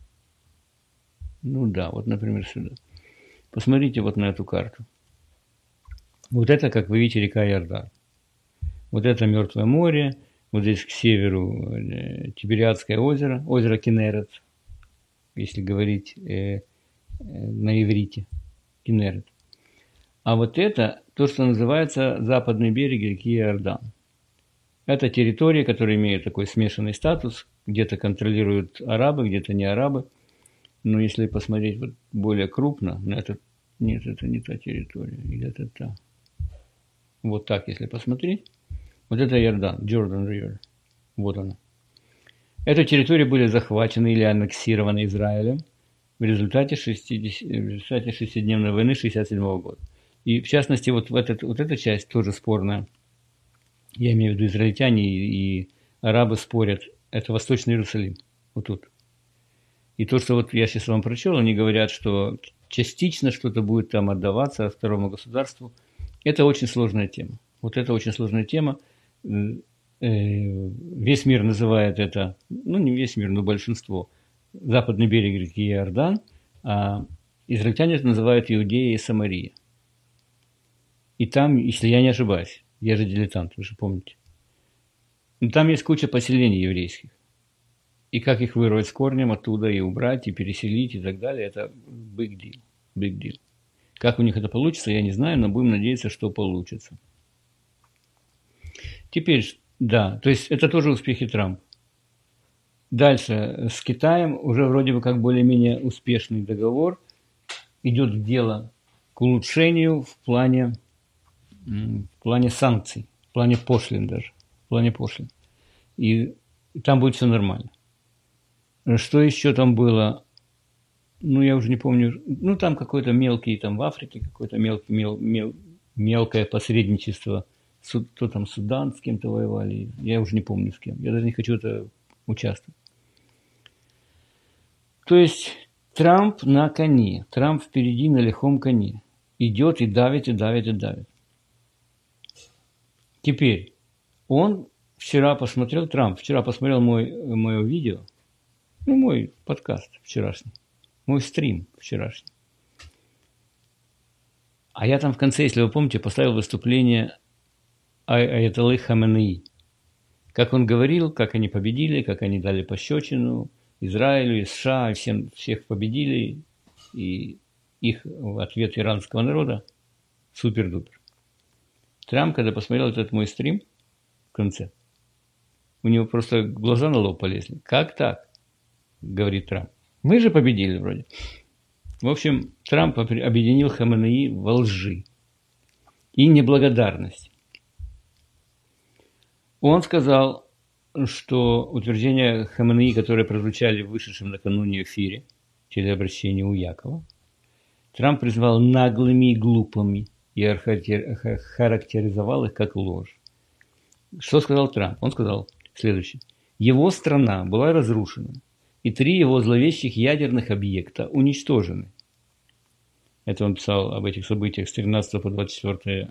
Ну да, вот, например, сюда. Посмотрите вот на эту карту. Вот это, как вы видите, река Иордан. Вот это Мертвое море, вот здесь к северу э, Тибериадское озеро, озеро Кенерет, если говорить э, э, на иврите, Кенерет. А вот это то, что называется западный берег реки Иордан. Это территория, которая имеет такой смешанный статус, где-то контролируют арабы, где-то не арабы. Но если посмотреть вот более крупно, на этот, нет, это не та территория, или это та. Вот так, если посмотреть, вот это Иордан, Jordan River, вот она. Эти территории были захвачены или аннексированы Израилем в результате, шестидесяти, в результате шестидневной войны шестьдесят седьмого года. И в частности, вот, в этот, вот эта часть тоже спорная. Я имею в виду израильтяне и, и арабы спорят. Это Восточный Иерусалим, вот тут. И то, что вот я сейчас вам прочел, они говорят, что частично что-то будет там отдаваться второму государству. Это очень сложная тема. Вот это очень сложная тема. Весь мир называет это, ну не весь мир, но большинство, западный берег реки Иордан, а израильтяне это называют Иудея и Самария. И там, если я не ошибаюсь, я же дилетант, вы же помните, но там есть куча поселений еврейских. И как их вырвать с корнем оттуда и убрать, и переселить, и так далее, это big deal, big deal. Как у них это получится, я не знаю, но будем надеяться, что получится. Теперь, да, то есть это тоже успехи Трампа. Дальше, с Китаем уже вроде бы как более-менее успешный договор. Идет дело к улучшению в плане, в плане санкций, в плане пошлин даже, в плане пошлин. И там будет все нормально. Что еще там было? Ну, я уже не помню. Ну, там какой-то мелкий, там в Африке какое-то мелкий, мел, мел, мелкое посредничество. Кто там, Судан с кем-то воевали. Я уже не помню с кем. Я даже не хочу это участвовать. То есть Трамп на коне. Трамп впереди на лихом коне. Идет и давит, и давит, и давит. Теперь, он вчера посмотрел, Трамп вчера посмотрел мой, мое видео, ну, мой подкаст вчерашний, мой стрим вчерашний. А я там в конце, если вы помните, поставил выступление Аятоллы Хаменеи. Как он говорил, как они победили, как они дали пощечину Израилю и США, и всем, всех победили, и их ответ иранского народа супер-дупер. Трамп, когда посмотрел этот мой стрим в конце, у него просто глаза на лоб полезли. Как так? Говорит Трамп. Мы же победили вроде. В общем, Трамп объединил Хаменеи во лжи и неблагодарности. Он сказал, что утверждения Хаменеи, которые прозвучали в вышедшем накануне эфире, телеобращении у Якова, Трамп признал наглыми и глупыми и характеризовал их как ложь. Что сказал Трамп? Он сказал следующее. Его страна была разрушена, и три его зловещих ядерных объекта уничтожены. Это он писал об этих событиях с тринадцатого по двадцать четвёртое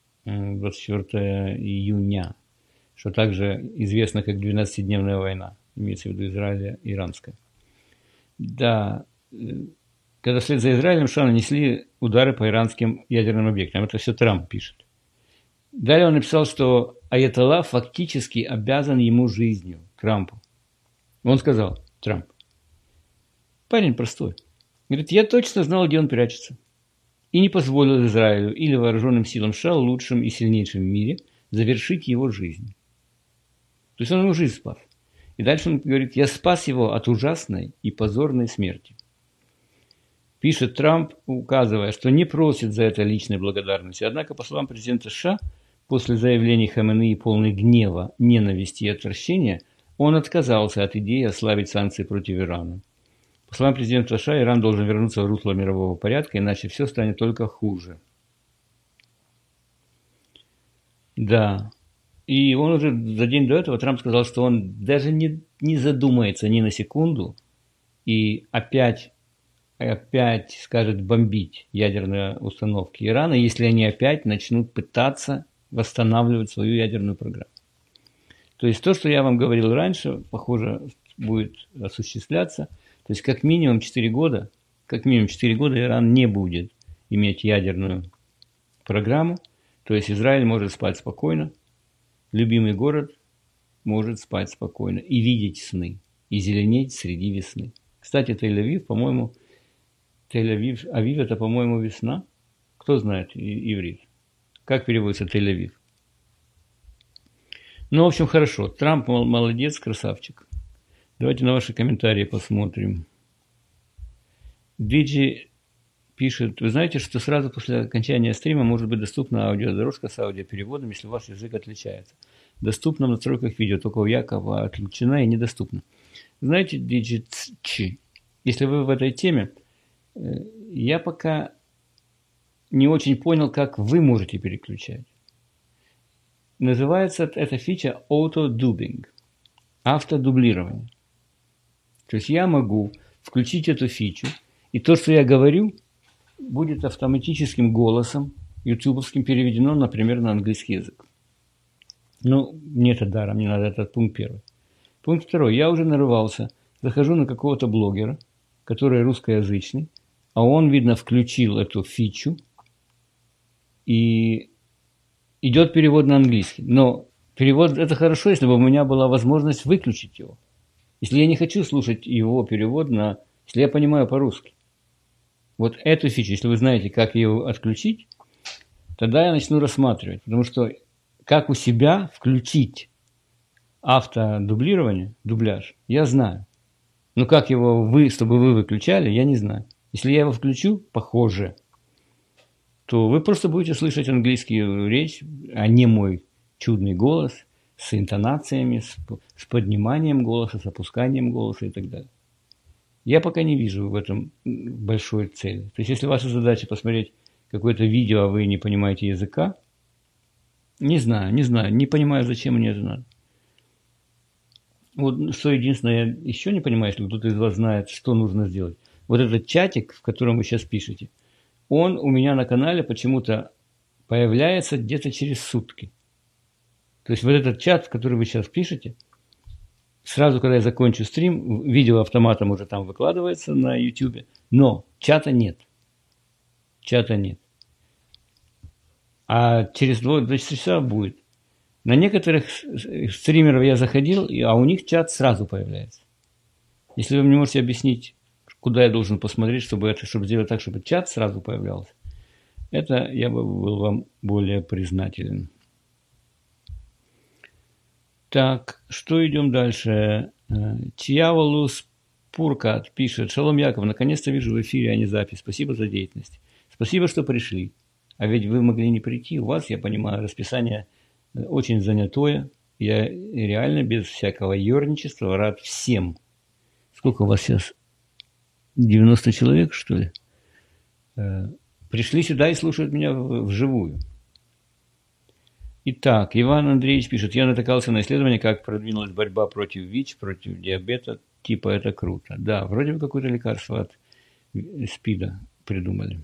июня, что также известно как двенадцатидневная война, имеется в виду Израиля и иранская. Да, когда вслед за Израилем США нанесли удары по иранским ядерным объектам. Это все Трамп пишет. Далее он написал, что Аятолла фактически обязан ему жизнью, Трампу. Он сказал, Трамп, парень простой, говорит, я точно знал, где он прячется. И не позволил Израилю или вооруженным силам США, лучшим и сильнейшим в мире, завершить его жизнь. То есть он ему жизнь спас. И дальше он говорит, я спас его от ужасной и позорной смерти. Пишет Трамп, указывая, что не просит за это личной благодарности. Однако, по словам президента США, после заявлений Хаменеи полной гнева, ненависти и отвращения, он отказался от идеи ослабить санкции против Ирана. По словам президента США, Иран должен вернуться в русло мирового порядка, иначе все станет только хуже. Да. И он уже за день до этого, Трамп сказал, что он даже не, не задумается ни на секунду и опять опять скажет бомбить ядерные установки Ирана, если они опять начнут пытаться восстанавливать свою ядерную программу. То есть то, что я вам говорил раньше, похоже, будет осуществляться. То есть как минимум четыре года, как минимум четыре года Иран не будет иметь ядерную программу. То есть Израиль может спать спокойно, любимый город может спать спокойно и видеть сны, и зеленеть среди весны. Кстати, Тель-Авив, по-моему, Тель-Авив, Авив это, по-моему, весна. Кто знает иврит? Как переводится Тель-Авив? Ну, в общем, хорошо. Трамп молодец, красавчик. Давайте на ваши комментарии посмотрим. Диджи пишет, вы знаете, что сразу после окончания стрима может быть доступна аудиодорожка с аудиопереводом, если ваш язык отличается. Доступна в настройках видео, только у Якова отключена и недоступна. Знаете, Диджи, если вы в этой теме, я пока не очень понял, как вы можете переключать. Называется эта фича auto-dubbing, автодублирование. То есть я могу включить эту фичу, и то, что я говорю, будет автоматическим голосом ютубовским переведено, например, на английский язык. Ну, мне это даром, мне надо этот пункт первый. Пункт второй. Я уже нарывался, захожу на какого-то блогера, который русскоязычный, а он, видно, включил эту фичу, и идет перевод на английский. Но перевод это хорошо, если бы у меня была возможность выключить его. Если я не хочу слушать его перевод на... Если я понимаю по-русски. Вот эту фичу, если вы знаете, как ее отключить, тогда я начну рассматривать. Потому что как у себя включить автодублирование, дубляж, я знаю. Но как его вы, чтобы вы выключали, я не знаю. Если я его включу, похоже, то вы просто будете слышать английскую речь, а не мой чудный голос с интонациями, с, с подниманием голоса, с опусканием голоса и так далее. Я пока не вижу в этом большой цели. То есть, если ваша задача посмотреть какое-то видео, а вы не понимаете языка, не знаю, не знаю, не понимаю, зачем мне это надо. Вот что единственное, я еще не понимаю, если кто-то из вас знает, что нужно сделать. Вот этот чатик, в котором вы сейчас пишете, он у меня на канале почему-то появляется где-то через сутки. То есть вот этот чат, в который вы сейчас пишете, сразу, когда я закончу стрим, видео автоматом уже там выкладывается на YouTube, но чата нет. Чата нет. А через два часа будет. На некоторых стримеров я заходил, а у них чат сразу появляется. Если вы мне можете объяснить, куда я должен посмотреть, чтобы, это, чтобы сделать так, чтобы чат сразу появлялся, это я бы был вам более признателен. Так, что идем дальше? Чьяволус Пуркат пишет. Шалом, Яков, наконец-то вижу в эфире, а не запись. Спасибо за деятельность. Спасибо, что пришли. А ведь вы могли не прийти. У вас, я понимаю, расписание очень занятое. Я реально без всякого ерничества рад всем. Сколько у вас сейчас? девяносто человек, что ли? Пришли сюда и слушают меня вживую. Итак, Иван Андреевич пишет. Я натыкался на исследование, как продвинулась борьба против ВИЧ, против диабета. Типа это круто. Да, вроде бы какое-то лекарство от СПИДа придумали.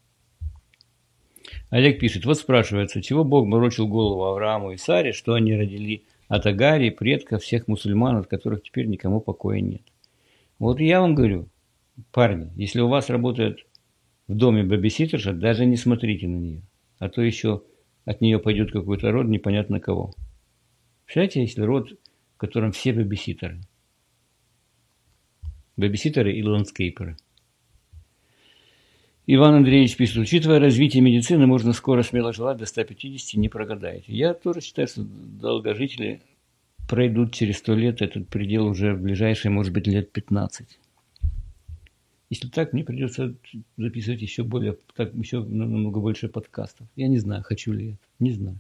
Олег пишет. Вот спрашивается, чего Бог морочил голову Аврааму и Саре, что они родили от Агари, предка всех мусульман, от которых теперь никому покоя нет. Вот я вам говорю, парни, если у вас работает в доме бэбиситерша, даже не смотрите на нее. А то еще от нее пойдет какой-то род непонятно кого. Представляете, если род, в котором все бэбиситеры. Бэбиситеры и ландскейперы. Иван Андреевич пишет, учитывая развитие медицины, можно скоро смело желать до ста пятидесяти, не прогадаете. Я тоже считаю, что долгожители пройдут через сто лет этот предел уже в ближайшие, может быть, лет пятнадцать. Если так, мне придется записывать еще более, так, еще намного больше подкастов. Я не знаю, хочу ли это. Не знаю.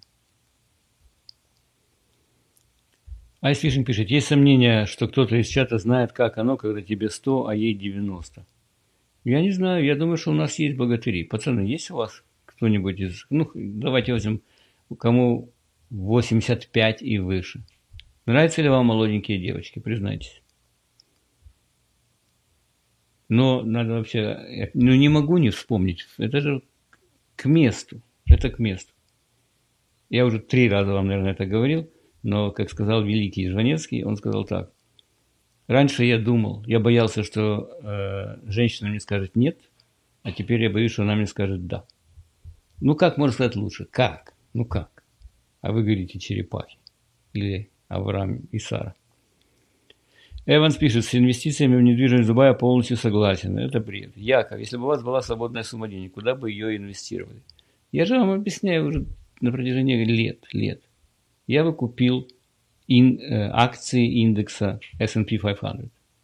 Айс Фишинг пишет, есть сомнение, что кто-то из чата знает, как оно, когда тебе сто, а ей девяносто. Я не знаю, я думаю, что у нас есть богатыри. Пацаны, есть у вас кто-нибудь из... Ну, давайте возьмем, кому восемьдесят пять и выше. Нравятся ли вам молоденькие девочки, признайтесь. Но надо вообще... Ну, не могу не вспомнить. Это же к месту. Это к месту. Я уже три раза вам, наверное, это говорил, но, как сказал великий Жванецкий, он сказал так. Раньше я думал, я боялся, что э, женщина мне скажет «нет», а теперь я боюсь, что она мне скажет «да». Ну, как можно сказать лучше? Как? Ну, как? А вы говорите черепахи. Или Авраам и Сара. Эванс пишет, с инвестициями в недвижимость Дубая полностью согласен. Это бред. Яков, если бы у вас была свободная сумма денег, куда бы ее инвестировали? Я же вам объясняю уже на протяжении лет, лет. Я бы купил ин, э, акции индекса эс энд пи пятьсот.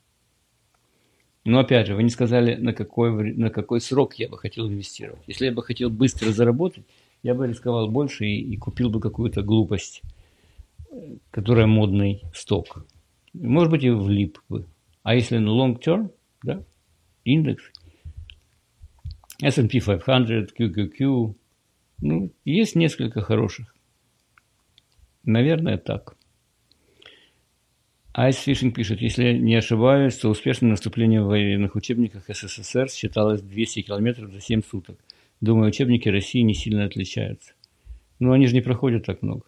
Но опять же, вы не сказали, на какой, на какой срок я бы хотел инвестировать. Если я бы хотел быстро заработать, я бы рисковал больше и, и купил бы какую-то глупость, которая модный сток. Может быть, и влип бы. А если на long term, да, индекс, эс энд пи пятьсот, кью кью кью, ну, есть несколько хороших. Наверное, так. Айс Фишинг пишет, если не ошибаюсь, то успешное наступление в военных учебниках эс эс эс эр считалось двести километров за семь суток. Думаю, учебники России не сильно отличаются. Но они же не проходят так много.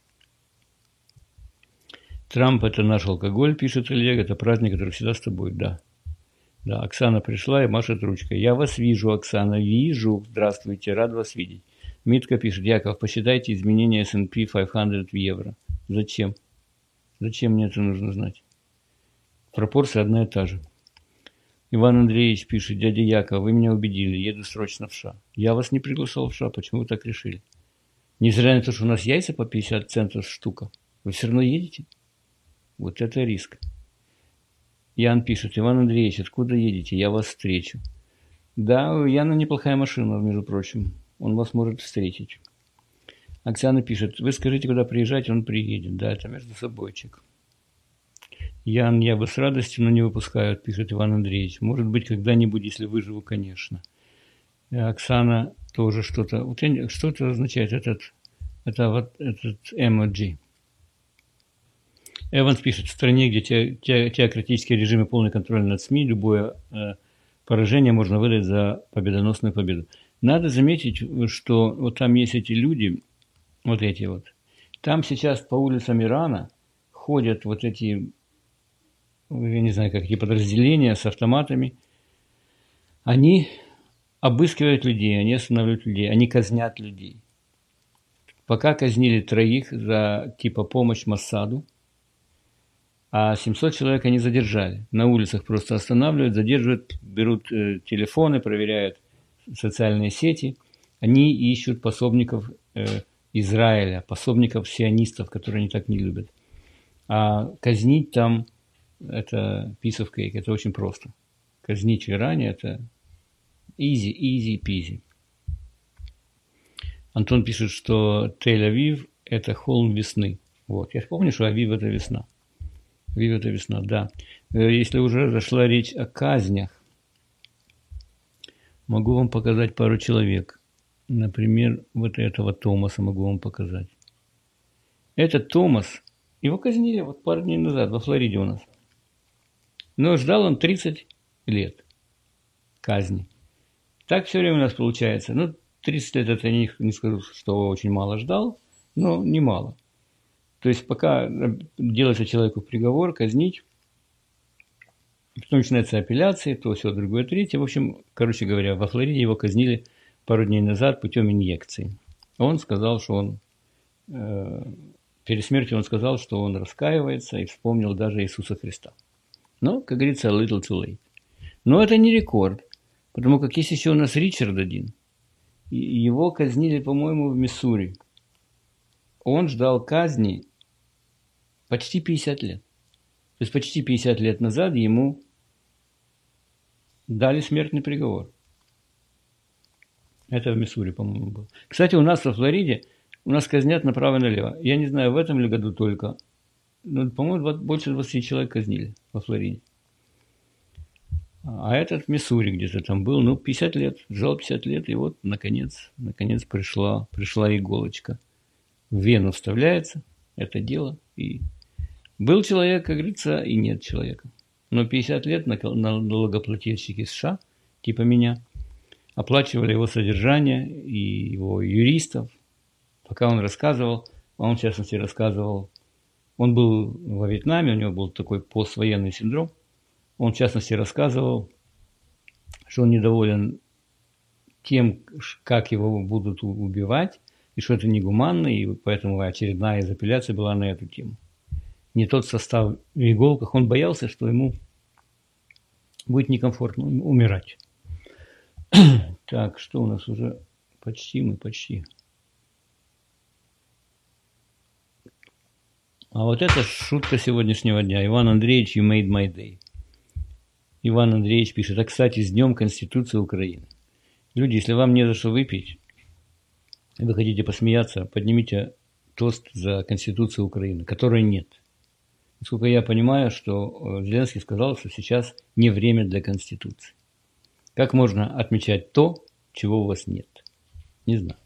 Трамп – это наш алкоголь, пишет Олег, это праздник, который всегда с тобой, да. Да, Оксана пришла и машет ручкой. Я вас вижу, Оксана, вижу. Здравствуйте, рад вас видеть. Митка пишет, Яков, посчитайте изменения эс энд пи пятьсот в евро. Зачем? Зачем мне это нужно знать? Пропорция одна и та же. Иван Андреевич пишет, дядя Яков, вы меня убедили, еду срочно в США. Я вас не приглашал в США, почему вы так решили? Несмотря на то, что у нас яйца по пятьдесят центов штука, вы все равно едете? Вот это риск. Ян пишет, Иван Андреевич, откуда едете? Я вас встречу. Да, у Яна неплохая машина, между прочим. Он вас может встретить. Оксана пишет, вы скажите, куда приезжать, он приедет. Да, это между собойчик. Ян, я бы с радостью, но не выпускают, пишет Иван Андреевич. Может быть, когда-нибудь, если выживу, конечно. И Оксана тоже что-то... Вот я, что это означает, этот, это вот этот эмоджи? Эванс пишет, в стране, где те, те, теократические режимы, полный контроль над СМИ, любое э, поражение можно выдать за победоносную победу. Надо заметить, что вот там есть эти люди, вот эти вот. Там сейчас по улицам Ирана ходят вот эти, я не знаю, какие подразделения с автоматами. Они обыскивают людей, они останавливают людей, они казнят людей. Пока казнили троих за типа помощь Моссаду, а семьсот человек они задержали. На улицах просто останавливают, задерживают, берут э, телефоны, проверяют социальные сети. Они ищут пособников э, Израиля, пособников сионистов, которые они так не любят. А казнить там это piece of cake, это очень просто. Казнить в Иране это easy, easy peasy. Антон пишет, что Тель-Авив это холм весны. Вот. Я помню, что Авив это весна. Авив это весна, да. Если уже зашла речь о казнях, могу вам показать пару человек. Например, вот этого Томаса могу вам показать. Этот Томас, его казнили вот пару дней назад во Флориде у нас. Но ждал он тридцать лет казни. Так все время у нас получается. Ну, тридцать лет это не, не скажу, что очень мало ждал, но немало. То есть пока делается человеку приговор, казнить, потом начинается апелляция, то все, другое, третье. В общем, короче говоря, во Флориде его казнили пару дней назад путем инъекции. Он сказал, что он, э, перед смертью он сказал, что он раскаивается и вспомнил даже Иисуса Христа. Но, как говорится, a little too late. Но это не рекорд, потому как есть еще у нас Ричард один. Его казнили, по-моему, в Миссури. Он ждал казни почти пятьдесят лет. То есть почти пятьдесят лет назад ему дали смертный приговор. Это в Миссури, по-моему, было. Кстати, у нас во Флориде, у нас казнят направо и налево. Я не знаю, в этом ли году только, но, по-моему, больше двадцати человек казнили во Флориде. А этот в Миссури где-то там был, ну, пятьдесят лет, ждал пятьдесят лет, и вот, наконец, наконец пришла, пришла иголочка. В вену вставляется это дело, и был человек, как говорится, и нет человека. Но пятьдесят лет налогоплательщики США, типа меня, оплачивали его содержание и его юристов. Пока он рассказывал, он в частности рассказывал, он был во Вьетнаме, у него был такой поствоенный синдром. Он в частности рассказывал, что он недоволен тем, как его будут убивать, и что это негуманно, и поэтому очередная из апелляций была на эту тему. Не тот состав в иголках, он боялся, что ему будет некомфортно умирать. Так, что у нас уже? Почти мы, почти. А вот это шутка сегодняшнего дня. Иван Андреевич, you made my day. Иван Андреевич пишет, а, кстати, с Днем Конституции Украины. Люди, если вам не за что выпить, и вы хотите посмеяться, поднимите тост за Конституцию Украины, которой нет. Насколько я понимаю, что Зеленский сказал, что сейчас не время для Конституции. Как можно отмечать то, чего у вас нет? Не знаю.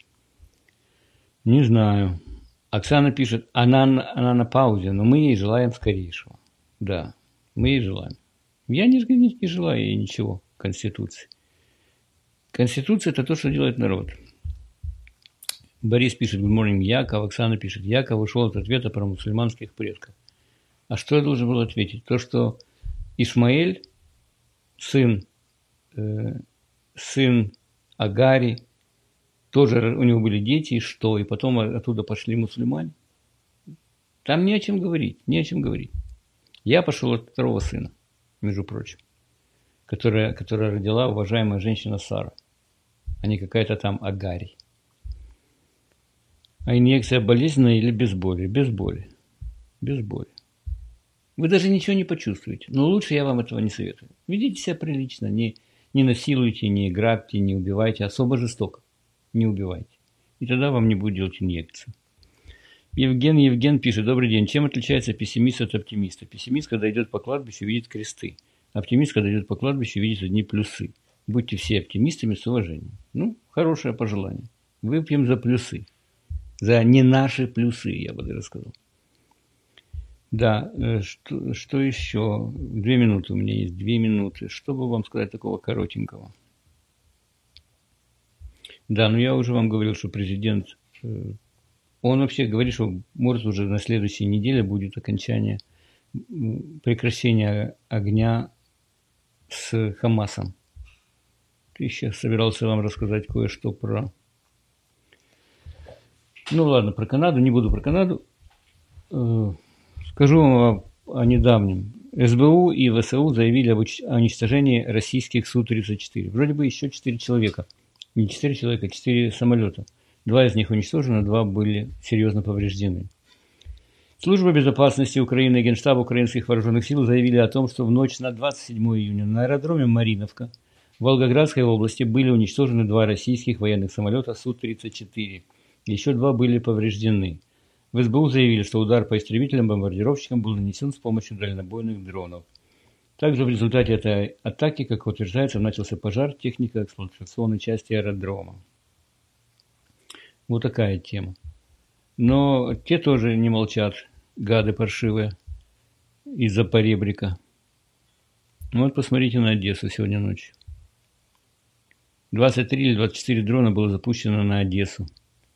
Не знаю. Оксана пишет, она, она на паузе, но мы ей желаем скорейшего. Да, мы ей желаем. Я не, не, не желаю ей ничего Конституции. Конституция – это то, что делает народ. Борис пишет, good morning, Яков. Оксана пишет, Яков ушел от ответа про мусульманских предков. А что я должен был ответить? То, что Ишмаэль, сын, э, сын Агари, тоже у него были дети, и что? И потом оттуда пошли мусульмане. Там не о чем говорить, не о чем говорить. Я пошел от второго сына, между прочим, которая, которая родила уважаемая женщина Сара, а не какая-то там Агари. А инъекция болезненная или без боли? Без боли. Без боли. Вы даже ничего не почувствуете. Но лучше я вам этого не советую. Ведите себя прилично, не, не насилуйте, не грабьте, не убивайте, особо жестоко. Не убивайте. И тогда вам не будет делать инъекцию. Евген Евген пишет, добрый день. Чем отличается пессимист от оптимиста? Пессимист, когда идет по кладбищу, видит кресты. Оптимист, когда идет по кладбищу, видит одни плюсы. Будьте все оптимистами с уважением. Ну, хорошее пожелание. Выпьем за плюсы. За не наши плюсы, я бы даже сказал. Да, что, что еще? Две минуты у меня есть, две минуты. Что бы вам сказать такого коротенького? Да, ну я уже вам говорил, что президент, он вообще говорит, что может уже на следующей неделе будет окончание, прекращение огня с Хамасом. Я сейчас собирался вам рассказать кое-что про... Ну ладно, про Канаду, не буду про Канаду. Скажу вам о, о недавнем. СБУ и ВСУ заявили об уничтожении российских Су тридцать четыре. Вроде бы еще четыре человека. Не четыре человека, четыре самолета. Два из них уничтожены, два были серьезно повреждены. Служба безопасности Украины и Генштаб украинских вооруженных сил заявили о том, что в ночь на двадцать седьмое июня на аэродроме Мариновка в Волгоградской области были уничтожены два российских военных самолета Су тридцать четыре. Еще два были повреждены. В СБУ заявили, что удар по истребителям-бомбардировщикам был нанесен с помощью дальнобойных дронов. Также в результате этой атаки, как утверждается, начался пожар технико-эксплуатационной части аэродрома. Вот такая тема. Но те тоже не молчат, гады паршивые, из-за поребрика. Вот посмотрите на Одессу сегодня ночью. двадцать три или двадцать четыре дрона было запущено на Одессу.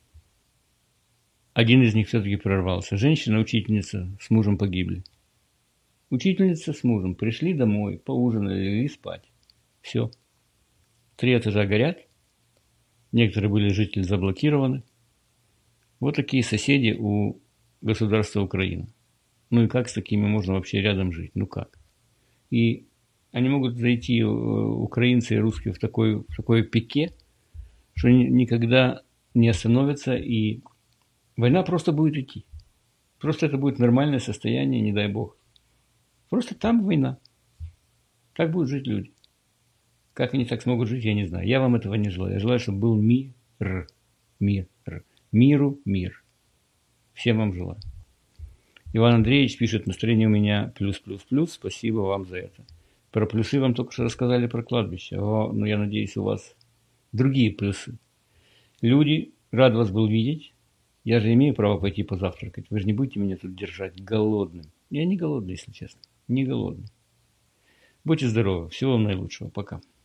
Один из них все-таки прорвался. Женщина, учительница, с мужем погибли. Учительница с мужем пришли домой, поужинали, легли спать. Все. Три этажа горят. Некоторые были жители заблокированы. Вот такие соседи у государства Украина. Ну и как с такими можно вообще рядом жить? Ну как? И они могут зайти, украинцы и русские, в, такой, в такое пике, что никогда не остановятся, и война просто будет идти. Просто это будет нормальное состояние, не дай бог. Просто там война. Так будут жить люди. Как они так смогут жить, я не знаю. Я вам этого не желаю. Я желаю, чтобы был мир. Мир. Миру мир. Всем вам желаю. Иван Андреевич пишет, настроение у меня плюс-плюс-плюс. Спасибо вам за это. Про плюсы вам только что рассказали про кладбище. О, ну, я надеюсь, у вас другие плюсы. Люди, рад вас был видеть. Я же имею право пойти позавтракать. Вы же не будете меня тут держать голодным. Я не голодный, если честно. Не голодный. Будьте здоровы. Всего вам наилучшего. Пока.